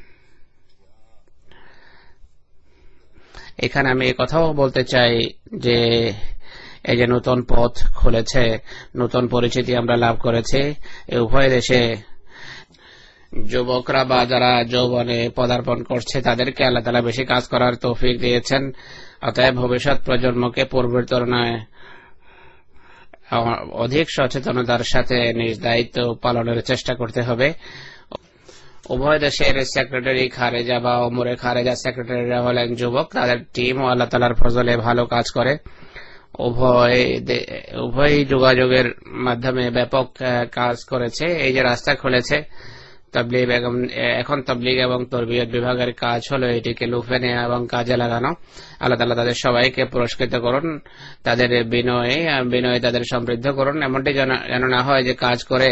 এখানে আমি এই কথাও বলতে চাই যে এই যে নতুন পথ খুলেছে, নতুন পরিচিতি আমরা লাভ করেছি, এই উভয় দেশে যুবকরা বা যারা যৌবনে পদার্পণ করছে তাদেরকে আল্লাহ তাআলা বেশি কাজ করার তৌফিক দিয়েছেন। অতএব ভবিষ্যৎ প্রজন্মকে পূর্বের তুলনায় অধিক সচেতনতার সাথে নিজ দায়িত্ব পালনের চেষ্টা করতে হবে। উভয় দেশের সেক্রেটারি খারেজা বা ওমরে খারেজা সেক্রেটারিরা হলেন যুবক, তাদের টিমও আল্লাহ তাআলার ফজলে ভালো কাজ করে। উভয় উভয় যোগাযোগের মাধ্যমে ব্যাপক কাজ করেছে। এই যে রাস্তা খুলেছে তাবলীগ, এখন তাবলীগ এবং তরবিয়ত বিভাগের কাজ হলো এটিকে লুফে নেওয়া এবং কাজে লাগানো। আল্লাহ তাআলা তাদের সবাইকে পুরস্কৃত করুন, তাদের বিনয়ে বিনয়ে তাদের সমৃদ্ধ করুন। এমনটি যেন না হয় যে কাজ করে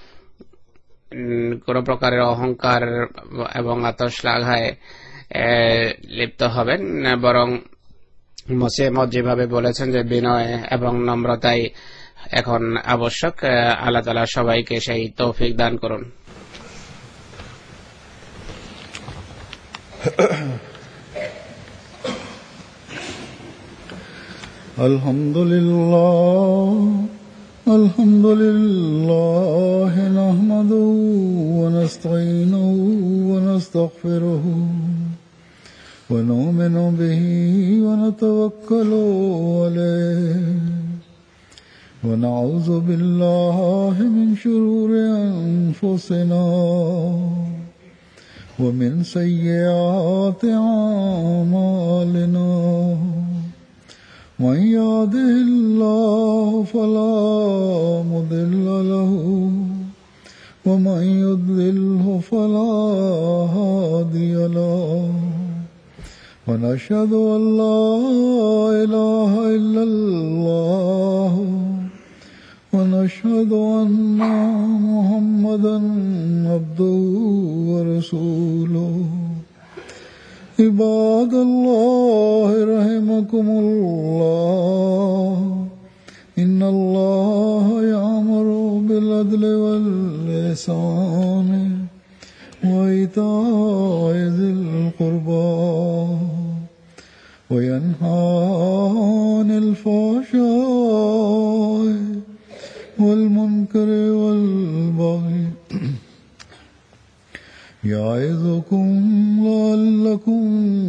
কোন প্রকারের অহংকার এবং আত্মশ্লাঘায় লিপ্ত হবেন, বরং মসিহ মওউদ যেভাবে বলেছেন যে বিনয় এবং নম্রতাই এখন আবশ্যক। আল্লাহ তাআলা সবাইকে সেই তৌফিক দান করুন। আলহামদুলিল্লাহ আলহামদুলিল্লাহ নাহমাদুহু ওয়া নাস্তাঈনুহু ওয়া নাস্তাগফিরুহু ওয়া নু'মিনু বিহি ওয়া নাতাওয়াক্কালু আলাইহি ওয়া নাউযু বিল্লাহি মিন শুরুরি আনফুসিনা ومن سيئات أعمالنا من يهده الله فلا مضل له ومن يضلله فلا هادي له ونشهد أن لا إله إلا الله ونشهد أن محمدا عبده ورسوله عباد الله رحمكم الله إن الله يأمر بالعدل والإحسان وإيتاء ذي القربى وينهى عن الفحشاء والمنكر والبغي يعظكم لعلكم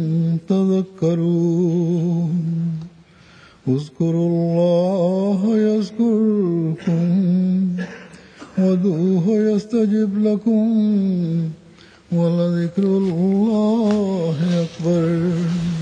تذكرون اذكروا الله يذكركم وادعوه يستجب لكم ولذكر الله أكبر.